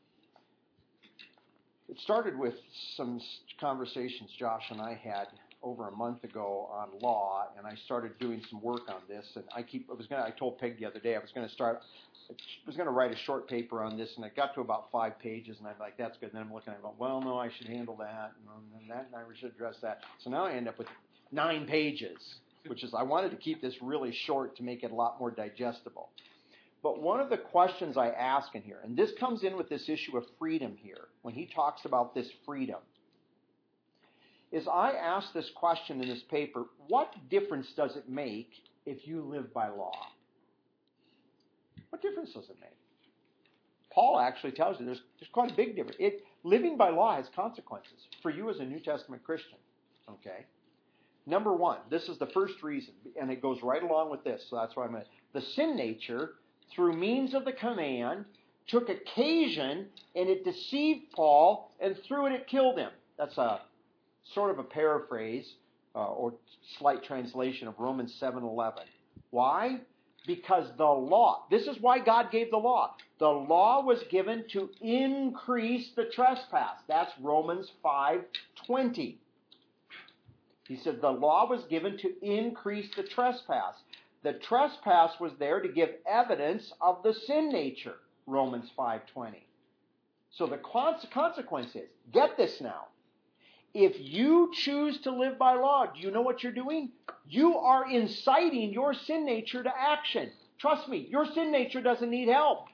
It started with some conversations Josh and I had over a month ago on law, and I started doing some work on this. And I keep. I was going. I told Peg the other day I was going to start. I was going to write a short paper on this, and it got to about five pages, and I'm like, "That's good." And then I'm looking at it, going, "Well, no, I should handle that, and that, and I should address that." So now I end up with nine pages, which is I wanted to keep this really short to make it a lot more digestible. But one of the questions I ask in here, and this comes in with this issue of freedom here, when he talks about this freedom, is I ask this question in this paper, what difference does it make if you live by law? What difference does it make? Paul actually tells you there's, there's quite a big difference. It, living by law has consequences for you as a New Testament Christian. Okay? Number one, this is the first reason, and it goes right along with this, so that's why I'm going to. The sin nature, through means of the command, took occasion, and it deceived Paul, and through it it killed him. That's a sort of a paraphrase uh, or slight translation of Romans seven eleven. Why? Because the law, this is why God gave the law. The law was given to increase the trespass. That's Romans five twenty. He said the law was given to increase the trespass. The trespass was there to give evidence of the sin nature, Romans five twenty. So the consequence is, get this now, if you choose to live by law, do you know what you're doing? You are inciting your sin nature to action. Trust me, your sin nature doesn't need help.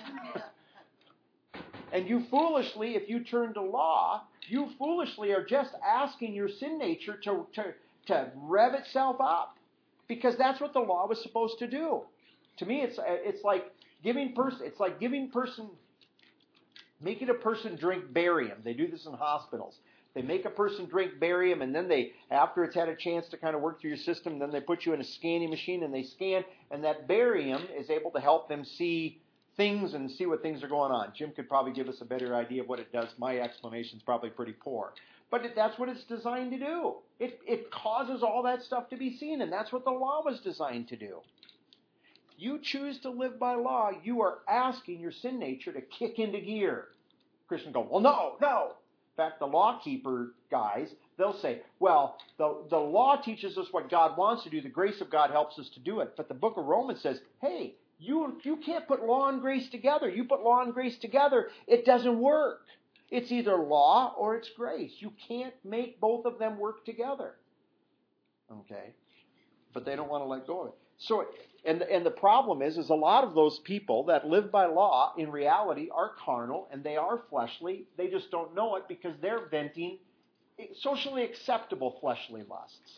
And you foolishly, if you turn to law, you foolishly are just asking your sin nature to, to, to rev itself up. Because that's what the law was supposed to do. To me, it's it's like giving person it's like giving person making a person drink barium. They do this in hospitals. They make a person drink barium, and then they, after it's had a chance to kind of work through your system, then they put you in a scanning machine and they scan, and that barium is able to help them see things and see what things are going on. Jim could probably give us a better idea of what it does. My explanation's probably pretty poor. But it, that's what it's designed to do. It, it causes all that stuff to be seen, and that's what the law was designed to do. You choose to live by law, you are asking your sin nature to kick into gear. Christians go, well, no, no. In fact, the law keeper guys, they'll say, well, the, the law teaches us what God wants to do. The grace of God helps us to do it. But the book of Romans says, hey, you, you can't put law and grace together. You put law and grace together, it doesn't work. It's either law or it's grace. You can't make both of them work together. Okay? But they don't want to let go of it. So, and, and the problem is, is a lot of those people that live by law, in reality, are carnal and they are fleshly. They just don't know it because they're venting socially acceptable fleshly lusts.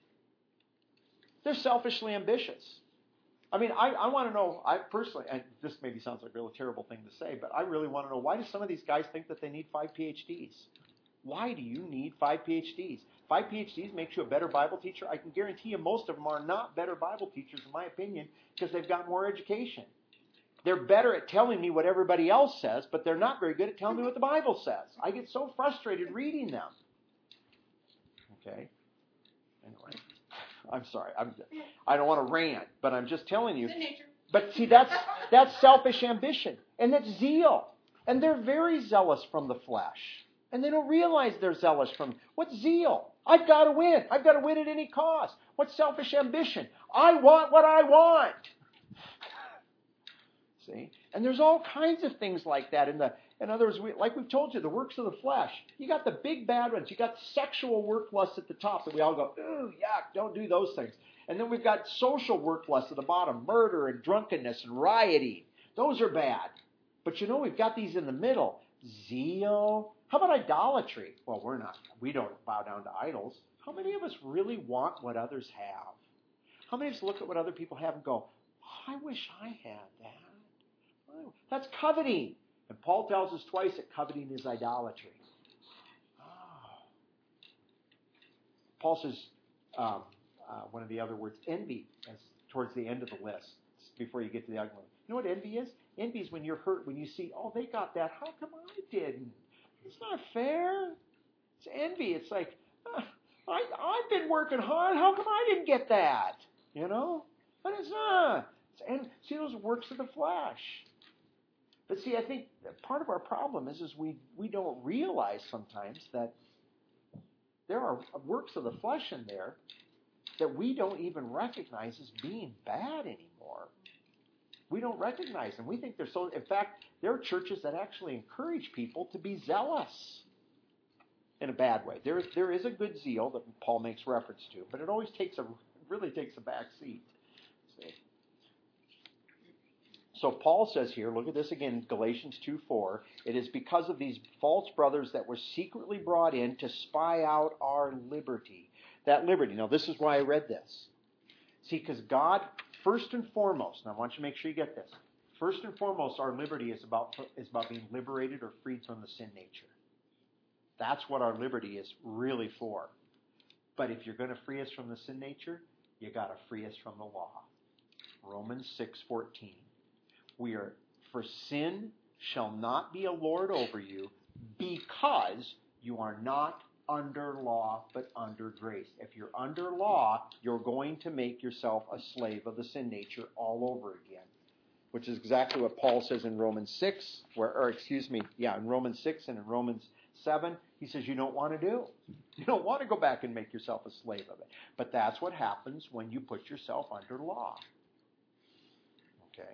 They're selfishly ambitious. I mean, I, I want to know, I personally, and this maybe sounds like a really terrible thing to say, but I really want to know, why do some of these guys think that they need five P H Ds? Why do you need five P H Ds? Five P H Ds makes you a better Bible teacher. I can guarantee you most of them are not better Bible teachers, in my opinion, because they've got more education. They're better at telling me what everybody else says, but they're not very good at telling me what the Bible says. I get so frustrated reading them. Okay? Anyway. I'm sorry. I'm, I don't want to rant, but I'm just telling you. It's in nature. But see, that's that's selfish ambition, and that's zeal. And they're very zealous from the flesh. And they don't realize they're zealous from... What's zeal? I've got to win. I've got to win at any cost. What's selfish ambition? I want what I want. See? And there's all kinds of things like that in the... In other words, we, like we've told you, the works of the flesh. You got the big bad ones. You got sexual work lusts at the top that we all go, ooh, yuck, don't do those things. And then we've got social work lusts at the bottom, murder and drunkenness and rioting. Those are bad. But you know, we've got these in the middle. Zeal. How about idolatry? Well, we're not, we don't bow down to idols. How many of us really want what others have? How many of us look at what other people have and go, oh, I wish I had that? That's coveting. And Paul tells us twice that coveting is idolatry. Oh. Paul says, um, uh, one of the other words, envy, as towards the end of the list, before you get to the ugly one. You know what envy is? Envy is when you're hurt, when you see, oh, they got that. How come I didn't? It's not fair. It's envy. It's like, uh, I, I've been working hard. How come I didn't get that? You know? But it's not. It's, and see, those works of the flesh. But see, I think part of our problem is, is we, we don't realize sometimes that there are works of the flesh in there that we don't even recognize as being bad anymore. We don't recognize them. We think they're so... In fact, there are churches that actually encourage people to be zealous in a bad way. There, there is a good zeal that Paul makes reference to, but it always takes a, really takes a back seat. See? So Paul says here, look at this again, Galatians two four, it is because of these false brothers that were secretly brought in to spy out our liberty. That liberty. Now this is why I read this. See, because God, first and foremost, and I want you to make sure you get this, first and foremost, our liberty is about, is about being liberated or freed from the sin nature. That's what our liberty is really for. But if you're going to free us from the sin nature, you got to free us from the law. Romans six fourteen. We are, for sin shall not be a lord over you, because you are not under law, but under grace. If you're under law, you're going to make yourself a slave of the sin nature all over again, which is exactly what Paul says in Romans six, where, or excuse me, yeah, in Romans six and in Romans seven, he says you don't want to do. You don't want to go back and make yourself a slave of it. But that's what happens when you put yourself under law. Okay?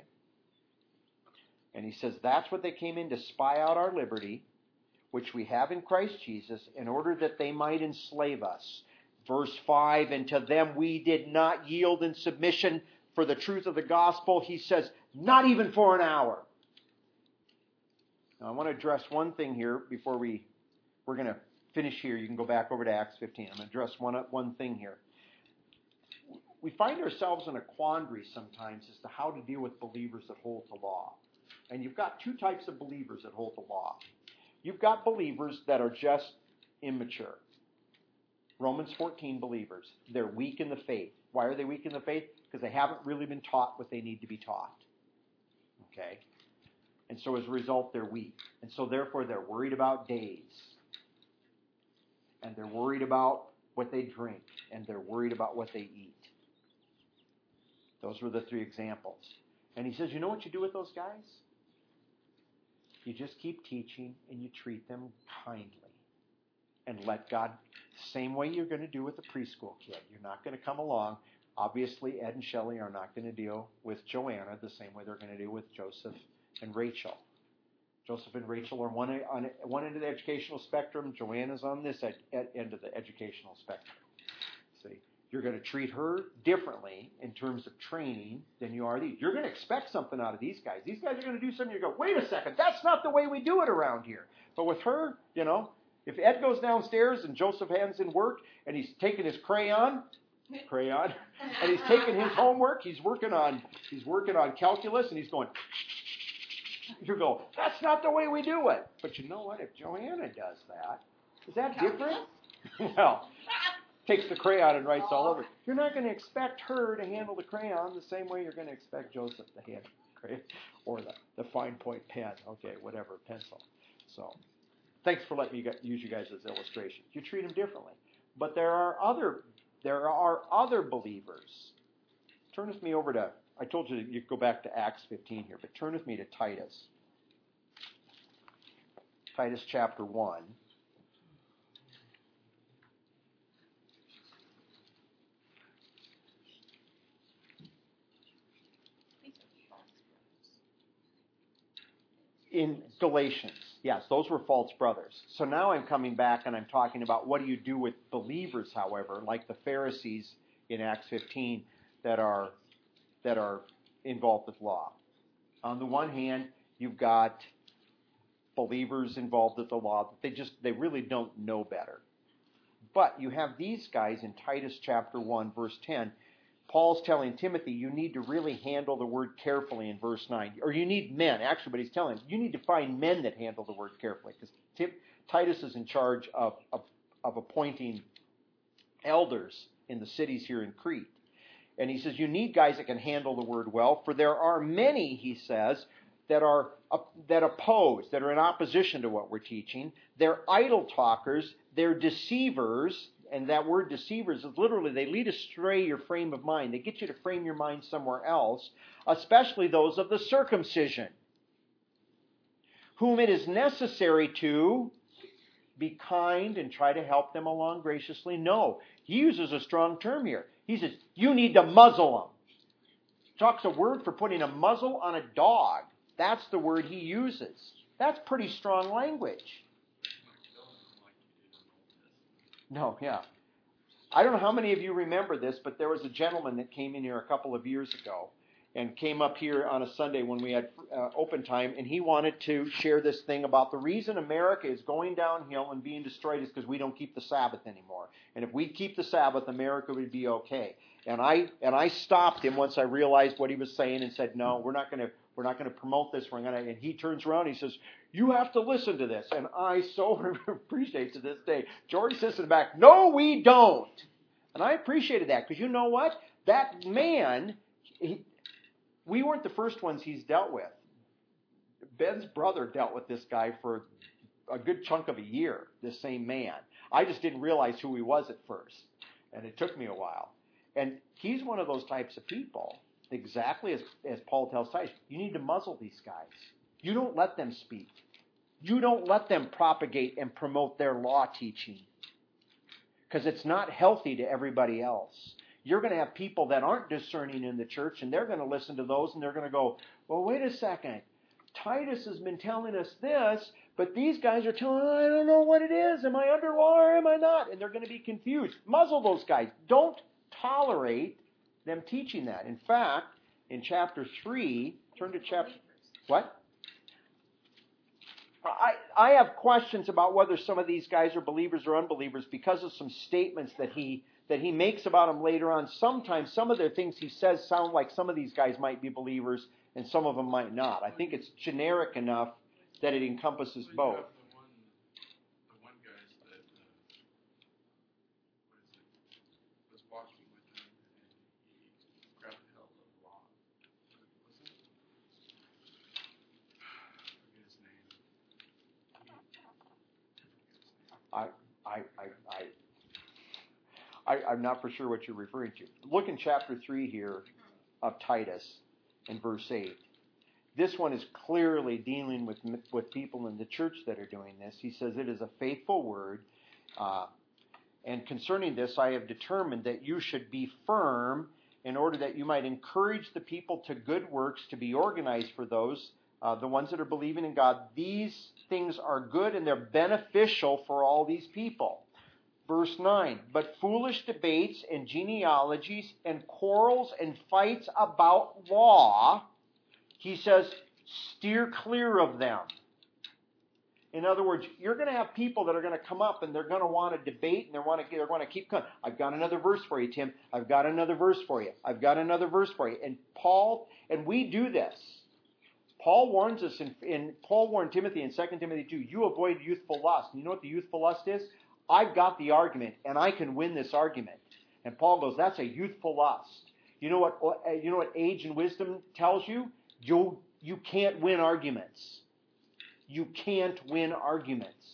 And he says that's what they came in to spy out our liberty, which we have in Christ Jesus, in order that they might enslave us. Verse five, and to them we did not yield in submission for the truth of the gospel. He says, not even for an hour. Now I want to address one thing here before we, we're going to finish here. You can go back over to Acts fifteen. I'm going to address one, one thing here. We find ourselves in a quandary sometimes as to how to deal with believers that hold the law. And you've got two types of believers that hold the law. You've got believers that are just immature. Romans fourteen believers. They're weak in the faith. Why are they weak in the faith? Because they haven't really been taught what they need to be taught. Okay? And so as a result, they're weak. And so therefore, they're worried about days. And they're worried about what they drink. And they're worried about what they eat. Those were the three examples. And he says, you know what you do with those guys? You just keep teaching and you treat them kindly. And let God, same way you're going to do with the preschool kid. You're not going to come along. Obviously, Ed and Shelley are not going to deal with Joanna the same way they're going to deal with Joseph and Rachel. Joseph and Rachel are one, on one end of the educational spectrum. Joanna's on this ed, ed, end of the educational spectrum. See, you're going to treat her differently in terms of training than you are these. You're going to expect something out of these guys. These guys are going to do something. You go, wait a second, that's not the way we do it around here. But with her, you know, if Ed goes downstairs and Joseph hands in work and he's taking his crayon, crayon, and he's taking his homework, he's working on he's working on calculus, and he's going, you go, that's not the way we do it. But you know what? If Joanna does that, is that different? Well, takes the crayon and writes all over it. You're not going to expect her to handle the crayon the same way you're going to expect Joseph to handle the crayon or the, the fine point pen, okay, whatever, pencil. So, thanks for letting me use you guys as illustrations. You treat them differently. But there are other there are other believers. Turn with me over to, I told you you go back to Acts fifteen here, but turn with me to Titus. Titus chapter one. In Galatians, yes, those were false brothers. So now I'm coming back and I'm talking about what do you do with believers, however, like the Pharisees in Acts fifteen that are that are involved with law. On the one hand, you've got believers involved with the law that they just they really don't know better. But you have these guys in Titus chapter one, verse ten. Paul's telling Timothy, you need to really handle the word carefully in verse nine. Or you need men, actually, but he's telling him, you need to find men that handle the word carefully. Because Tim, Titus is in charge of, of, of appointing elders in the cities here in Crete. And he says, you need guys that can handle the word well, for there are many, he says, that are uh, that oppose, that are in opposition to what we're teaching. They're idle talkers, they're deceivers. And that word deceivers is literally, they lead astray your frame of mind. They get you to frame your mind somewhere else, especially those of the circumcision, whom it is necessary to be kind and try to help them along graciously. No, he uses a strong term here. He says, you need to muzzle them. Talks a word for putting a muzzle on a dog. That's the word he uses. That's pretty strong language. No, yeah. I don't know how many of you remember this, but there was a gentleman that came in here a couple of years ago and came up here on a Sunday when we had uh, open time, and he wanted to share this thing about the reason America is going downhill and being destroyed is because we don't keep the Sabbath anymore. And if we keep the Sabbath, America would be okay. And I and I stopped him once I realized what he was saying and said, no, we're not going to we're not going to promote this. We're going to. And he turns around and he says, you have to listen to this. And I so appreciate to this day. George says in the back, no, we don't. And I appreciated that because you know what? That man, he, we weren't the first ones he's dealt with. Ben's brother dealt with this guy for a good chunk of a year, this same man. I just didn't realize who he was at first, and it took me a while. And he's one of those types of people, exactly as, as Paul tells Titus, you need to muzzle these guys. You don't let them speak. You don't let them propagate and promote their law teaching, because it's not healthy to everybody else. You're going to have people that aren't discerning in the church, and they're going to listen to those, and they're going to go, well, wait a second. Titus has been telling us this, but these guys are telling, I don't know what it is. Am I under law or am I not? And they're going to be confused. Muzzle those guys. Don't tolerate them teaching that. In fact, in chapter three, turn to chapter... What? I, I have questions about whether some of these guys are believers or unbelievers because of some statements that he that he makes about them later on. Sometimes some of the things he says sound like some of these guys might be believers and some of them might not. I think it's generic enough that it encompasses both. The one, the one guy that uh, what is it, was walking with him and he grabbed held of the law. Was it? I forget his name. I, I, I, I, I, I'm not for sure what you're referring to. Look in chapter three here of Titus in verse eight. This one is clearly dealing with with people in the church that are doing this. He says, it is a faithful word. Uh, and concerning this, I have determined that you should be firm in order that you might encourage the people to good works, to be organized for those, uh, the ones that are believing in God. These things are good and they're beneficial for all these people. Verse nine, but foolish debates and genealogies and quarrels and fights about law, he says, steer clear of them. In other words, you're going to have people that are going to come up and they're going to want to debate and they want to, they're going to keep coming. I've got another verse for you, Tim. I've got another verse for you. I've got another verse for you. And Paul, and we do this. Paul warns us, in, in Paul warned Timothy in Second Timothy two, you avoid youthful lust. And you know what the youthful lust is? I've got the argument, and I can win this argument. And Paul goes, that's a youthful lust. You know what? You know what age and wisdom tells you? You you can't win arguments. You can't win arguments.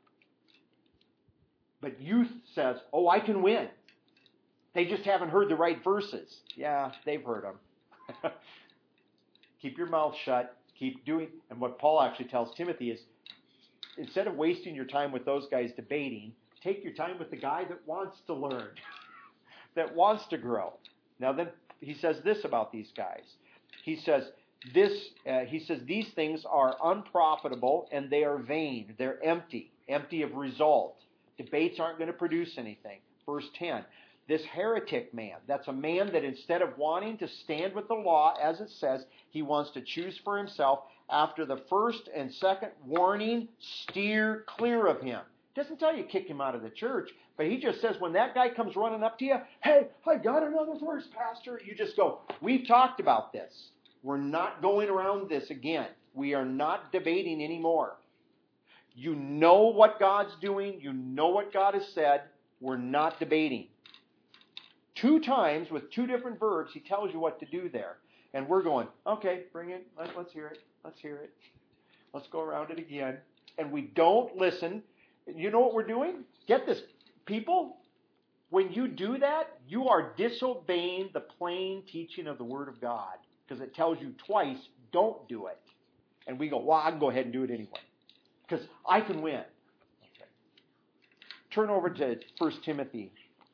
But youth says, oh, I can win. They just haven't heard the right verses. Yeah, they've heard them. Keep your mouth shut. Keep doing. And what Paul actually tells Timothy is, instead of wasting your time with those guys debating, take your time with the guy that wants to learn, that wants to grow. Now then, he says this about these guys. He says this. Uh, he says these things are unprofitable and they are vain. They're empty, empty of result. Debates aren't going to produce anything. Verse ten. This heretic man, that's a man that instead of wanting to stand with the law, as it says, he wants to choose for himself. After the first and second warning, steer clear of him. Doesn't tell you kick him out of the church, but he just says when that guy comes running up to you, hey, I got another verse, Pastor. You just go, we've talked about this. We're not going around this again. We are not debating anymore. You know what God's doing. You know what God has said. We're not debating. Two times with two different verbs, he tells you what to do there. And we're going, okay, bring it. Let, let's hear it. Let's hear it. Let's go around it again. And we don't listen. You know what we're doing? Get this. People, when you do that, you are disobeying the plain teaching of the Word of God. Because it tells you twice, don't do it. And we go, well, I can go ahead and do it anyway. Because I can win. Okay. Turn over to First Timothy.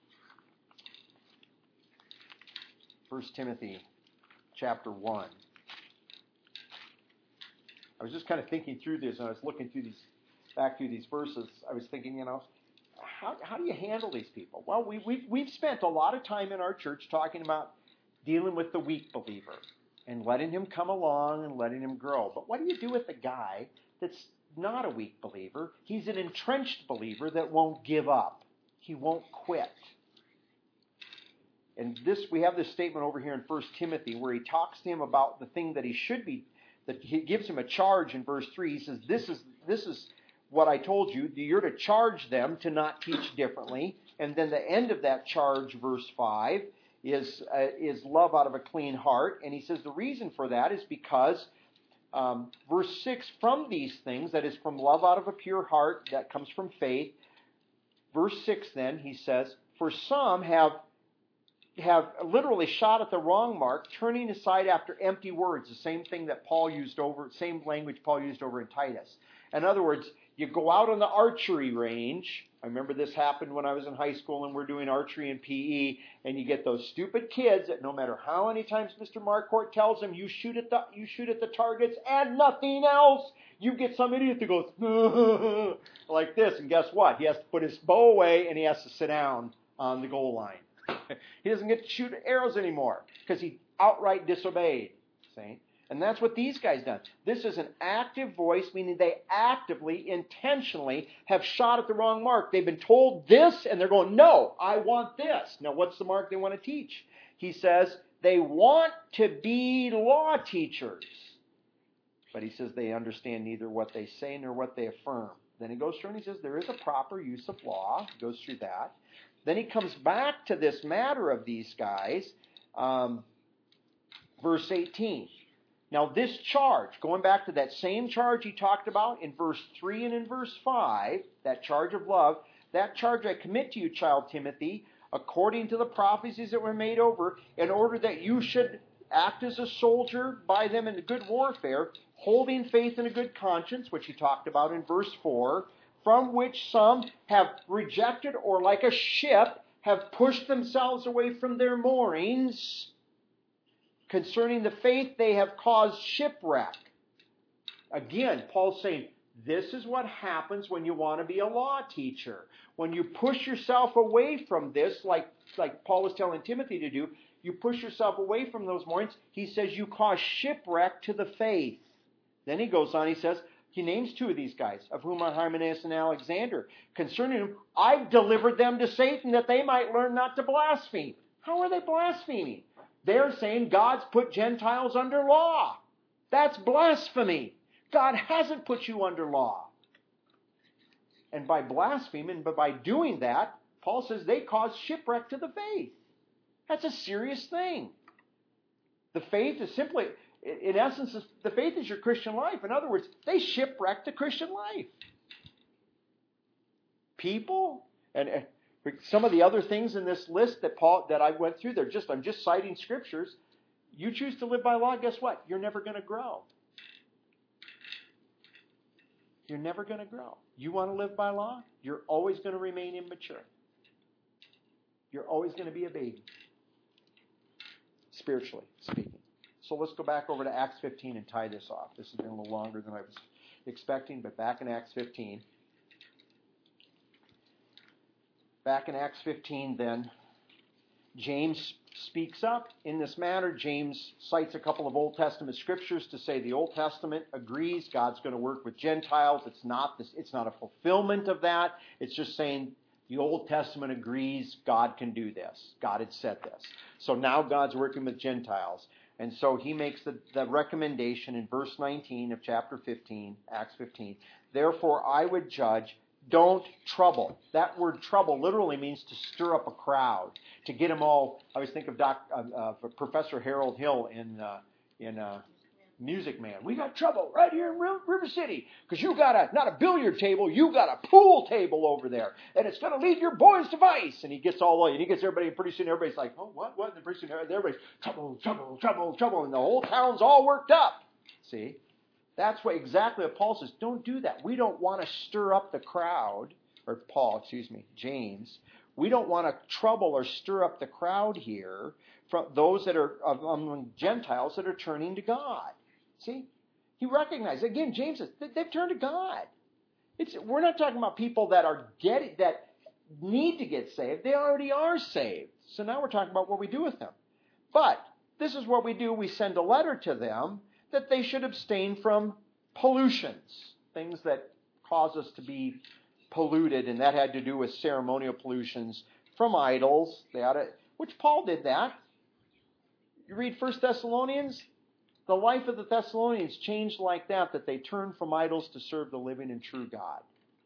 First Timothy chapter one. I was just kind of thinking through this, and I was looking through these, back through these verses. I was thinking, you know, how how do you handle these people? Well, we, we've we've spent a lot of time in our church talking about dealing with the weak believer and letting him come along and letting him grow. But what do you do with a guy that's not a weak believer? He's an entrenched believer that won't give up. He won't quit. And this, we have this statement over here in First Timothy where he talks to him about the thing that he should be, that he gives him a charge in verse three. He says, this is this is what I told you. You're to charge them to not teach differently. And then the end of that charge, verse five, is uh, is love out of a clean heart. And he says the reason for that is because, um, verse six, from these things, that is from love out of a pure heart, that comes from faith, verse six then, he says, for some have have literally shot at the wrong mark, turning aside after empty words, the same thing that Paul used over, same language Paul used over in Titus. In other words, you go out on the archery range. I remember this happened when I was in high school and we're doing archery and P E, and you get those stupid kids that no matter how many times Mister Marquardt tells them you shoot at the you shoot at the targets and nothing else, you get some idiot that goes like this, and guess what? He has to put his bow away and he has to sit down on the goal line. He doesn't get to shoot arrows anymore because he outright disobeyed. See? And that's what these guys done. This is an active voice, meaning they actively, intentionally have shot at the wrong mark. They've been told this, and they're going, no, I want this. Now, what's the mark they want to teach? He says they want to be law teachers. But he says they understand neither what they say nor what they affirm. Then he goes through and he says there is a proper use of law. He goes through that. Then he comes back to this matter of these guys. Um, verse eighteen. Now this charge, going back to that same charge he talked about in verse three and in verse five, that charge of love, that charge I commit to you, child Timothy, according to the prophecies that were made over, in order that you should act as a soldier by them in good warfare, holding faith and a good conscience, which he talked about in verse four, from which some have rejected or like a ship have pushed themselves away from their moorings. Concerning the faith, they have caused shipwreck. Again, Paul's saying, this is what happens when you want to be a law teacher. When you push yourself away from this, like, like Paul was telling Timothy to do, you push yourself away from those moorings, he says you cause shipwreck to the faith. Then he goes on, he says, he names two of these guys, of whom are Hymenaeus and Alexander. Concerning whom, I've delivered them to Satan that they might learn not to blaspheme. How are they blaspheming? They're saying God's put Gentiles under law. That's blasphemy. God hasn't put you under law. And by blaspheming, but by doing that, Paul says they cause shipwreck to the faith. That's a serious thing. The faith is simply, in essence, the faith is your Christian life. In other words, they shipwreck the Christian life. People, and some of the other things in this list that Paul that I went through, they're just I'm just citing scriptures. You choose to live by law, guess what? You're never going to grow. You're never going to grow. You want to live by law? You're always going to remain immature. You're always going to be a baby, spiritually speaking. So let's go back over to Acts fifteen and tie this off. This has been a little longer than I was expecting, but back in Acts fifteen. Back in Acts fifteen, then, James speaks up in this matter. James cites a couple of Old Testament scriptures to say the Old Testament agrees God's going to work with Gentiles. It's not this, it's not a fulfillment of that. It's just saying the Old Testament agrees God can do this. God had said this. So now God's working with Gentiles. And so he makes the, the recommendation in verse nineteen of chapter fifteen, Acts fifteen. Therefore I would judge, don't trouble. That word trouble literally means to stir up a crowd, to get them all. I always think of Doc, uh, uh, Professor Harold Hill in uh, in uh, Music Man. We got trouble right here in River City because you got a not a billiard table, you got a pool table over there, and it's going to lead your boys to vice. And he gets all and he gets everybody. And pretty soon everybody's like, oh, what, what? And pretty soon everybody's trouble, trouble, trouble, trouble, and the whole town's all worked up. See. That's what exactly what Paul says. Don't do that. We don't want to stir up the crowd, or Paul, excuse me, James. We don't want to trouble or stir up the crowd here from those that are among Gentiles that are turning to God. See, he recognized again. James says they've turned to God. It's we're not talking about people that are getting that need to get saved. They already are saved. So now we're talking about what we do with them. But this is what we do. We send a letter to them that they should abstain from pollutions, things that cause us to be polluted, and that had to do with ceremonial pollutions from idols. They ought to, which Paul did that. You read First Thessalonians, the life of the Thessalonians changed like that, that they turned from idols to serve the living and true God.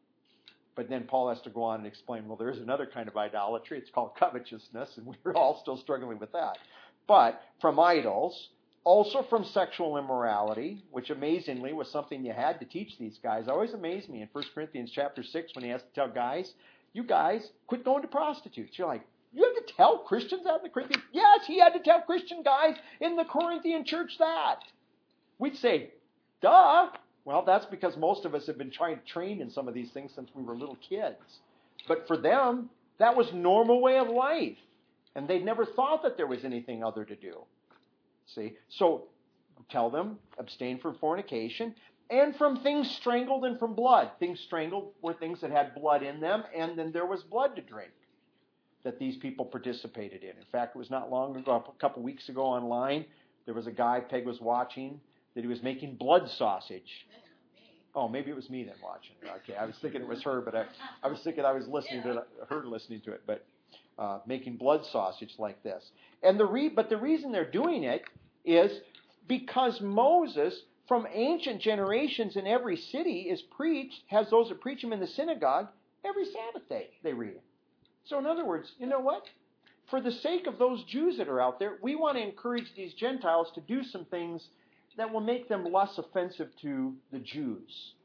But then Paul has to go on and explain, well, there is another kind of idolatry. It's called covetousness, and we're all still struggling with that. But from idols, also from sexual immorality, which amazingly was something you had to teach these guys. It always amazed me in First Corinthians chapter six when he has to tell guys, you guys quit going to prostitutes. You're like, you have to tell Christians that in the Corinthian? Yes, he had to tell Christian guys in the Corinthian church that. We'd say, duh. Well, that's because most of us have been trying to train in some of these things since we were little kids. But for them, that was normal way of life. And they'd never thought that there was anything other to do. See? So tell them, abstain from fornication and from things strangled and from blood. Things strangled were things that had blood in them, and then there was blood to drink that these people participated in. In fact, it was not long ago, a couple weeks ago online, there was a guy Peg was watching that he was making blood sausage. Oh, maybe it was me then watching it. Okay, I was thinking it was her, but I, I was thinking I was listening to it, her listening to it, but uh, making blood sausage like this. And the re- but the reason they're doing it is because Moses, from ancient generations in every city, is preached, has those that preach him in the synagogue every Sabbath day. They read it. So in other words, you know what? For the sake of those Jews that are out there, we want to encourage these Gentiles to do some things that will make them less offensive to the Jews.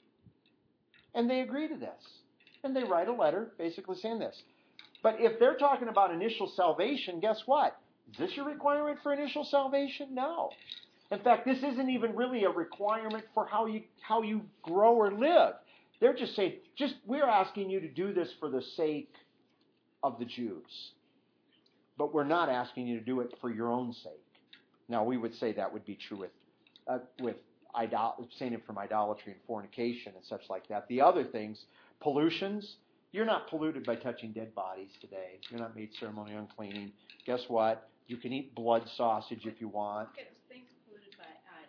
And they agree to this. And they write a letter basically saying this. But if they're talking about initial salvation, guess what? Is this your requirement for initial salvation? No. In fact, this isn't even really a requirement for how you how you grow or live. They're just saying, just we're asking you to do this for the sake of the Jews. But we're not asking you to do it for your own sake. Now, we would say that would be true with uh, with idol- abstaining from idolatry and fornication and such like that. The other things, pollutions, you're not polluted by touching dead bodies today. You're not made ceremonial unclean. Guess what? You can eat blood sausage if you want. Okay, those things polluted by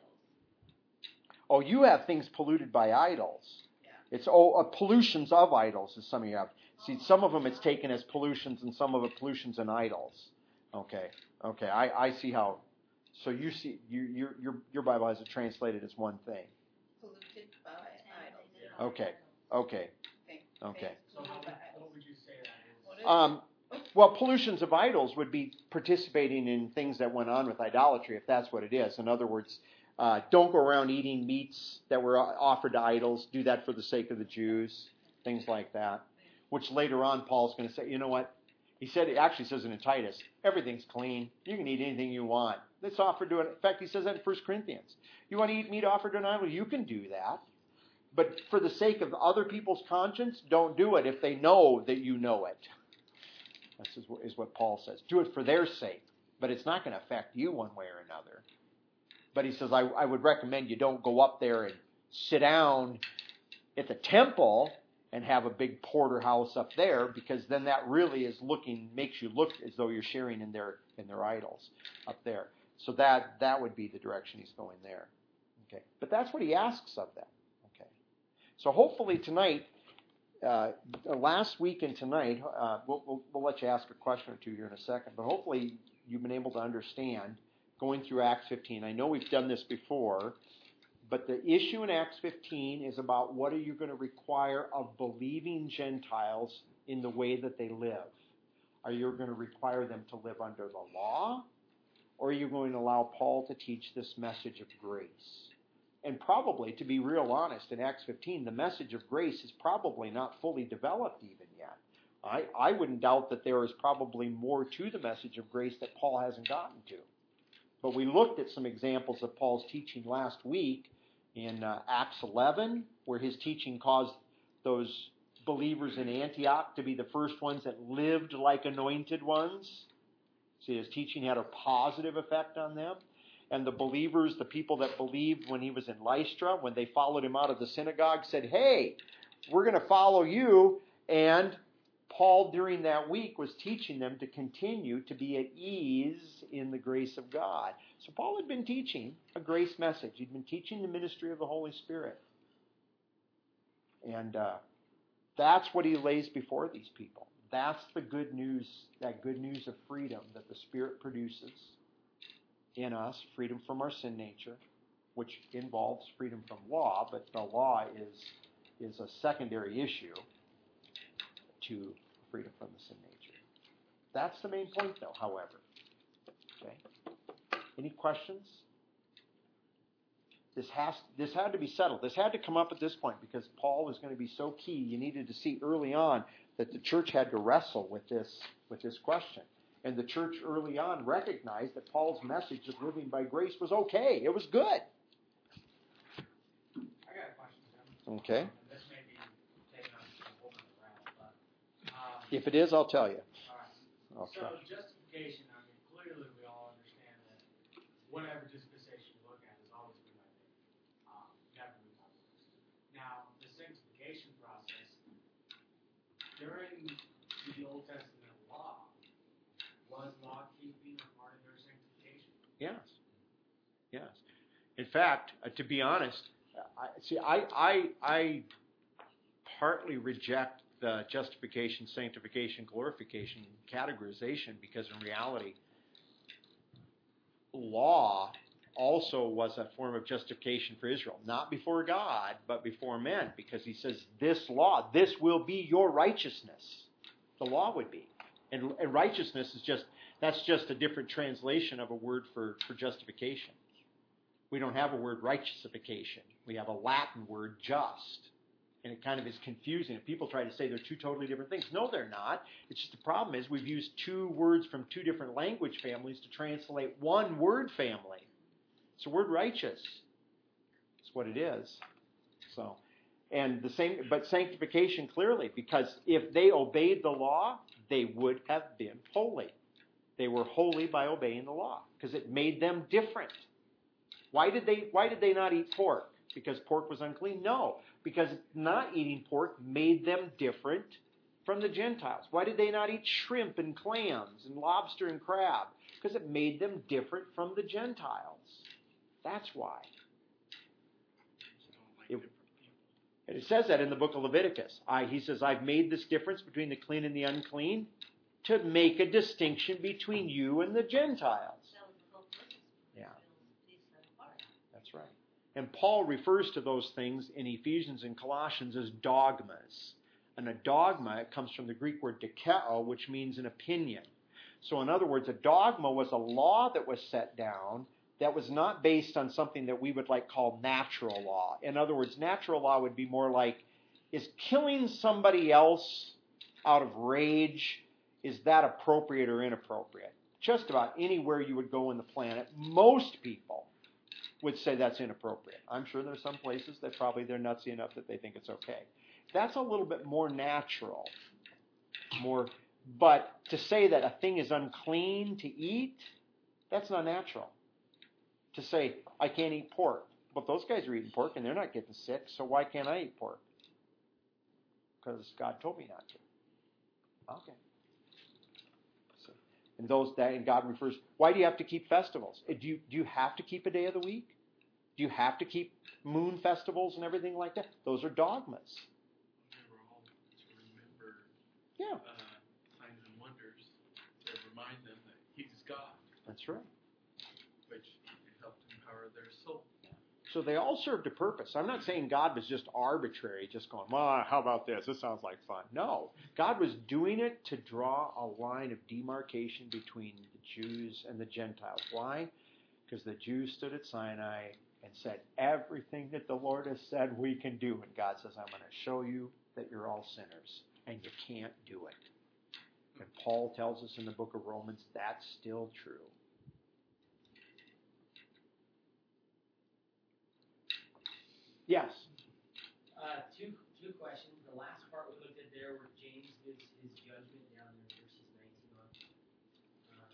idols. Oh, you have things polluted by idols. Yeah. It's oh, uh, pollutions of idols, as some of you have. See, some of them it's taken as pollutions, and some of it pollutions and idols. Okay, okay, I, I see how. So you see, you, your your your Bible has it translated as one thing. Polluted by idols. Okay, okay, Okay. okay. So how, what would you say that is? What is Um, well, pollutions of idols would be participating in things that went on with idolatry, if that's what it is. In other words, uh, don't go around eating meats that were offered to idols. Do that for the sake of the Jews, things like that. Which later on, Paul's going to say, you know what? He said, it actually says it in Titus, everything's clean. You can eat anything you want. It's offered to it. In fact, he says that in First Corinthians. You want to eat meat offered to an idol? You can do that. But for the sake of other people's conscience, don't do it if they know that you know it. This is what, is what Paul says. Do it for their sake. But it's not going to affect you one way or another. But he says, I, I would recommend you don't go up there and sit down at the temple and have a big porterhouse up there, because then that really is looking, makes you look as though you're sharing in their in their idols up there. So that that would be the direction he's going there. Okay, but that's what he asks of them. Okay, so hopefully tonight, uh, last week and tonight, uh, we'll, we'll we'll let you ask a question or two here in a second. But hopefully you've been able to understand going through Acts fifteen. I know we've done this before. But the issue in Acts fifteen is about what are you going to require of believing Gentiles in the way that they live. Are you going to require them to live under the law? Or are you going to allow Paul to teach this message of grace? And probably, to be real honest, in Acts fifteen, the message of grace is probably not fully developed even yet. I, I wouldn't doubt that there is probably more to the message of grace that Paul hasn't gotten to. But we looked at some examples of Paul's teaching last week in uh, Acts eleven, where his teaching caused those believers in Antioch to be the first ones that lived like anointed ones. See, his teaching had a positive effect on them. And the believers, the people that believed when he was in Lystra, when they followed him out of the synagogue, said, hey, we're going to follow you. And Paul, during that week, was teaching them to continue to be at ease in the grace of God. So Paul had been teaching a grace message. He'd been teaching the ministry of the Holy Spirit. And uh, that's what he lays before these people. That's the good news, that good news of freedom that the Spirit produces in us, freedom from our sin nature, which involves freedom from law, but the law is, is a secondary issue to freedom from the sin nature. That's the main point, though, however. Okay? Any questions? This has this had to be settled. This had to come up at this point because Paul was going to be so key. You needed to see early on that the church had to wrestle with this with this question. And the church early on recognized that Paul's message of living by grace was okay. It was good. I got a question, Tim. Okay. And this may be taken on a whole other route, but um, If it is, I'll tell you. all right. Okay. So justification. I mean, clearly we all understand that whatever dispensation you look at is always been like that. Um, never been like this. Now, the sanctification process during the Old Testament law, was law keeping a part of their sanctification? Yes. Yes. In fact, uh, to be honest, I, see, I, I, I partly reject the justification, sanctification, glorification categorization because in reality, law also was a form of justification for Israel. Not before God, but before men, because he says this law, this will be your righteousness. The law would be. And, and righteousness is just, that's just a different translation of a word for, for justification. We don't have a word righteousification. We have a Latin word just. And it kind of is confusing. And people try to say they're two totally different things. No, they're not. It's just the problem is we've used two words from two different language families to translate one word family. It's the word righteous. That's what it is. So, and the same, but sanctification clearly, because if they obeyed the law, they would have been holy. They were holy by obeying the law because it made them different. Why did they? Why did they not eat pork? Because pork was unclean? No, because not eating pork made them different from the Gentiles. Why did they not eat shrimp and clams and lobster and crab? Because it made them different from the Gentiles. That's why. It, and it says that in the book of Leviticus. I, he says, I've made this difference between the clean and the unclean to make a distinction between you and the Gentiles. Yeah. That's right. And Paul refers to those things in Ephesians and Colossians as dogmas. And a dogma comes from the Greek word dikeo, which means an opinion. So in other words, a dogma was a law that was set down that was not based on something that we would like call natural law. In other words, natural law would be more like, is killing somebody else out of rage, is that appropriate or inappropriate? Just about anywhere you would go on the planet, most people would say that's inappropriate. I'm sure there's some places that probably they're nutsy enough that they think it's okay. That's a little bit more natural. More, but to say that a thing is unclean to eat, that's not natural. To say, I can't eat pork. But those guys are eating pork and they're not getting sick, so why can't I eat pork? Because God told me not to. Okay. So, and those that and God refers, why do you have to keep festivals? Do you do you have to keep a day of the week? Do you have to keep moon festivals and everything like that? Those are dogmas. We're all to remember Yeah. uh, signs and wonders to remind them that He's God, That's right. which helped empower their soul. So they all served a purpose. I'm not saying God was just arbitrary, just going, well, how about this? This sounds like fun. No. God was doing it to draw a line of demarcation between the Jews and the Gentiles. Why? Because the Jews stood at Sinai and said, everything that the Lord has said we can do. And God says, I'm going to show you that you're all sinners, and you can't do it. And Paul tells us in the book of Romans, that's still true. Yes. Uh, two two questions. The last part we looked at there where James gives his judgment down in verses nineteen on. Um,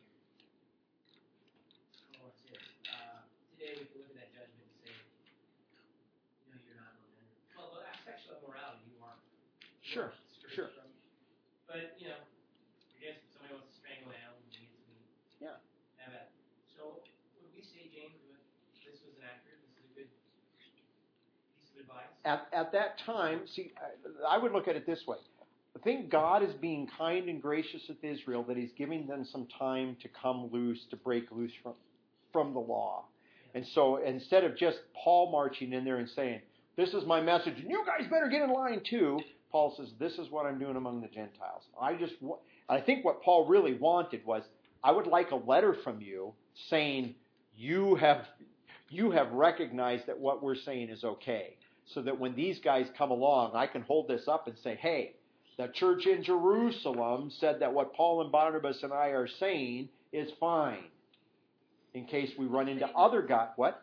oh, what's this? Uh, today we can look at that judgment and say, no, you're not on that. Well, well, that's sexual immorality. You aren't. You Sure, aren't sure. From, but, you know, I guess if somebody wants to strangle an animal, he gets meat. Yeah. Have that. So would we say, James, that this was inaccurate? This is a good piece of advice? At, at that time, see, I would look at it this way. I think God is being kind and gracious with Israel, that He's giving them some time to come loose, to break loose from, from the law. And so instead of just Paul marching in there and saying, this is my message, and you guys better get in line too, Paul says, this is what I'm doing among the Gentiles. I just, I think what Paul really wanted was, I would like a letter from you saying, you have, you have recognized that what we're saying is okay. So that when these guys come along, I can hold this up and say, hey, the church in Jerusalem said that what Paul and Barnabas and I are saying is fine. In case we run into other guys. What?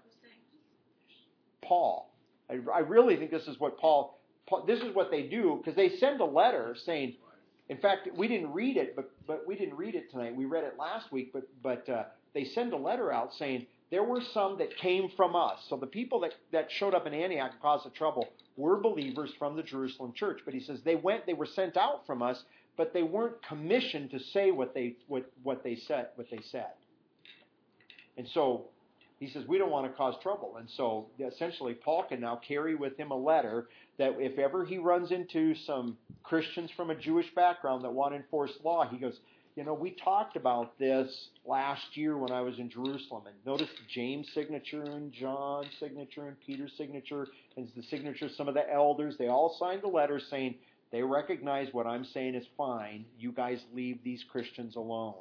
Paul. I, I really think this is what Paul, Paul this is what they do, because they send a letter saying, in fact, we didn't read it, but but we didn't read it tonight. We read it last week, but but uh, they send a letter out saying, there were some that came from us. So the people that, that showed up in Antioch and caused the trouble were believers from the Jerusalem church. But he says they went, they were sent out from us, but they weren't commissioned to say what they what, what they said what they said. And so he says, we don't want to cause trouble. And so essentially Paul can now carry with him a letter that if ever he runs into some Christians from a Jewish background that want to enforce law, he goes, you know, we talked about this last year when I was in Jerusalem. And notice James' signature and John's signature and Peter's signature and the signature of some of the elders. They all signed a letter saying they recognize what I'm saying is fine. You guys leave these Christians alone.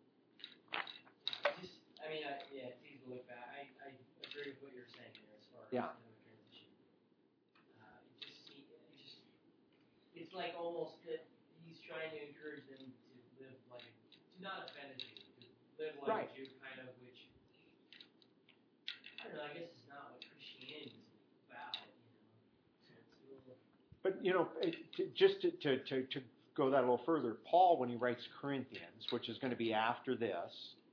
Just, I mean, I, yeah, it's easy to look back. I, I agree with what you're saying there as far as Yeah. the transition. Uh, it just, it just, it's like almost that he's trying to encourage them to live like, to not offend a Jew, to live like Right. a Jew, kind of, which, I don't know, I guess it's not what Christianity is about, you know. It's a little, But, you know, it, to, just to, to, to, to go that a little further, Paul, when he writes Corinthians, which is going to be after this,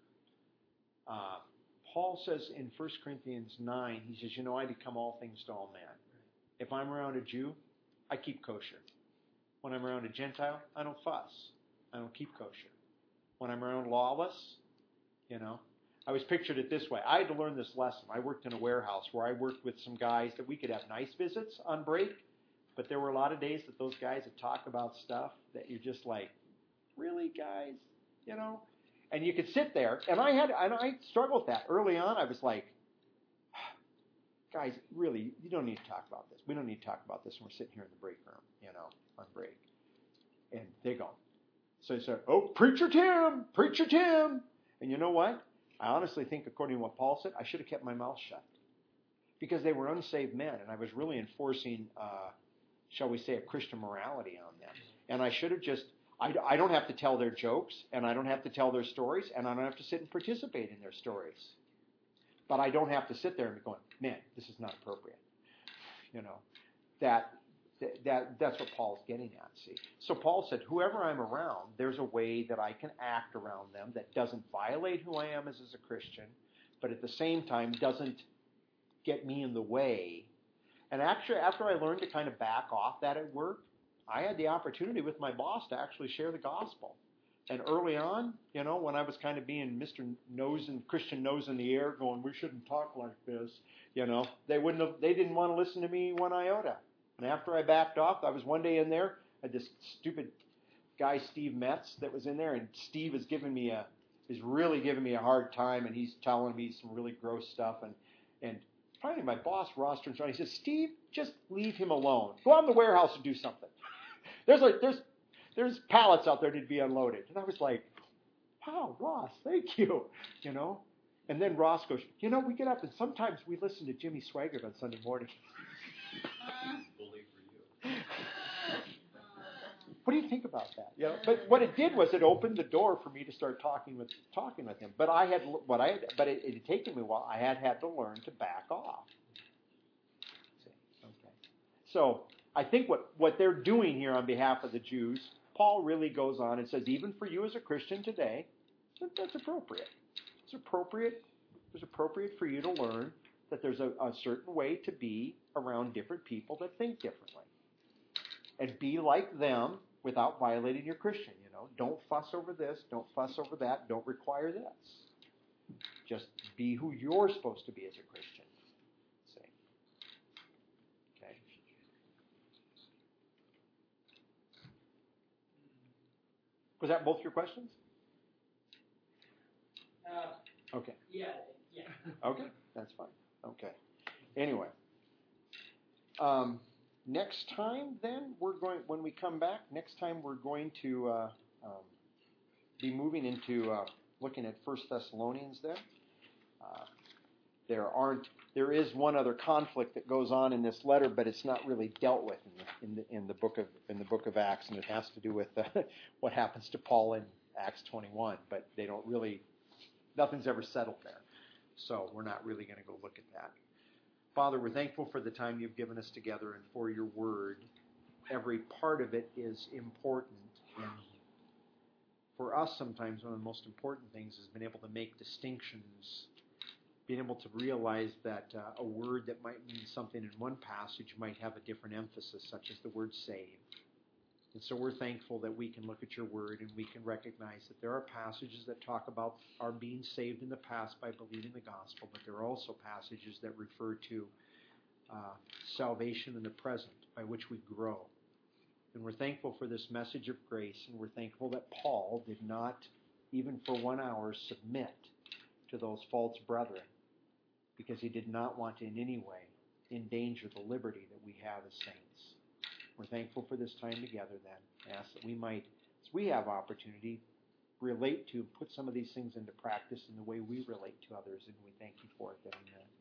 uh, Paul says in First Corinthians nine, he says, you know, I become all things to all men. If I'm around a Jew, I keep kosher. When I'm around a Gentile, I don't fuss. I don't keep kosher. When I'm around lawless, you know, I was pictured it this way. I had to learn this lesson. I worked in a warehouse where I worked with some guys that we could have nice visits on break, but there were a lot of days that those guys would talk about stuff that you're just like, really, guys? You know? And you could sit there, and I had, and I struggled with that. Early on, I was like, guys, really, you don't need to talk about this. We don't need to talk about this when we're sitting here in the break room, you know, on break. And they go. So they said, oh, Preacher Tim, Preacher Tim. And you know what? I honestly think, according to what Paul said, I should have kept my mouth shut. Because they were unsaved men, and I was really enforcing, uh, shall we say, a Christian morality on them. And I should have just, I, I don't have to tell their jokes, and I don't have to tell their stories, and I don't have to sit and participate in their stories. But I don't have to sit there and be going, man, this is not appropriate. You know, that that that's what Paul's getting at, see. So Paul said, whoever I'm around, there's a way that I can act around them that doesn't violate who I am as, as a Christian, but at the same time doesn't get me in the way. And actually, after I learned to kind of back off that at work, I had the opportunity with my boss to actually share the gospel. And early on, you know, when I was kind of being Mister Nose and Christian nose in the air, going, we shouldn't talk like this, you know, they wouldn't have, they didn't want to listen to me one iota. And after I backed off, I was one day in there, I had this stupid guy, Steve Metz, that was in there, and Steve is giving me a, is really giving me a hard time, and he's telling me some really gross stuff, and and finally my boss, Ross, turns around, he says, Steve, just leave him alone. Go out in the warehouse and do something. There's like there's there's pallets out there to be unloaded. And I was like, wow, Ross, thank you. You know? And then Ross goes, you know, we get up and sometimes we listen to Jimmy Swaggart on Sunday morning. Bully for you. What do you think about that? You know, but what it did was it opened the door for me to start talking with talking with him. But I had what I had, but it, it had taken me a while. I had had to learn to back off. See? Okay. So I think what, what they're doing here on behalf of the Jews, Paul really goes on and says, even for you as a Christian today, that, that's appropriate. It's appropriate. It's appropriate for you to learn that there's a, a certain way to be around different people that think differently. And be like them without violating your Christian, you know. Don't fuss over this. Don't fuss over that. Don't require this. Just be who you're supposed to be as a Christian. See? Okay. Was that both your questions? uh, Okay. yeah, yeah. Okay. That's fine. Okay. Anyway. Um, next time, then, we're going, when we come back, next time we're going to uh, um, be moving into uh, looking at First Thessalonians then. Uh, there aren't. There is one other conflict that goes on in this letter, but it's not really dealt with in the in the, in the book of in the book of Acts, and it has to do with uh, what happens to Paul in Acts twenty-one. But they don't really. Nothing's ever settled there, so we're not really going to go look at that. Father, we're thankful for the time you've given us together and for your word. Every part of it is important, and for us sometimes one of the most important things is being able to make distinctions, being able to realize that uh, a word that might mean something in one passage might have a different emphasis, such as the word save. And so we're thankful that we can look at your word and we can recognize that there are passages that talk about our being saved in the past by believing the gospel, but there are also passages that refer to uh, salvation in the present by which we grow. And we're thankful for this message of grace, and we're thankful that Paul did not, even for one hour, submit to those false brethren, because he did not want to in any way endanger the liberty that we have as saints. We're thankful for this time together then. I ask that we might, as we have opportunity, relate to, put some of these things into practice in the way we relate to others, and we thank you for it then. Amen.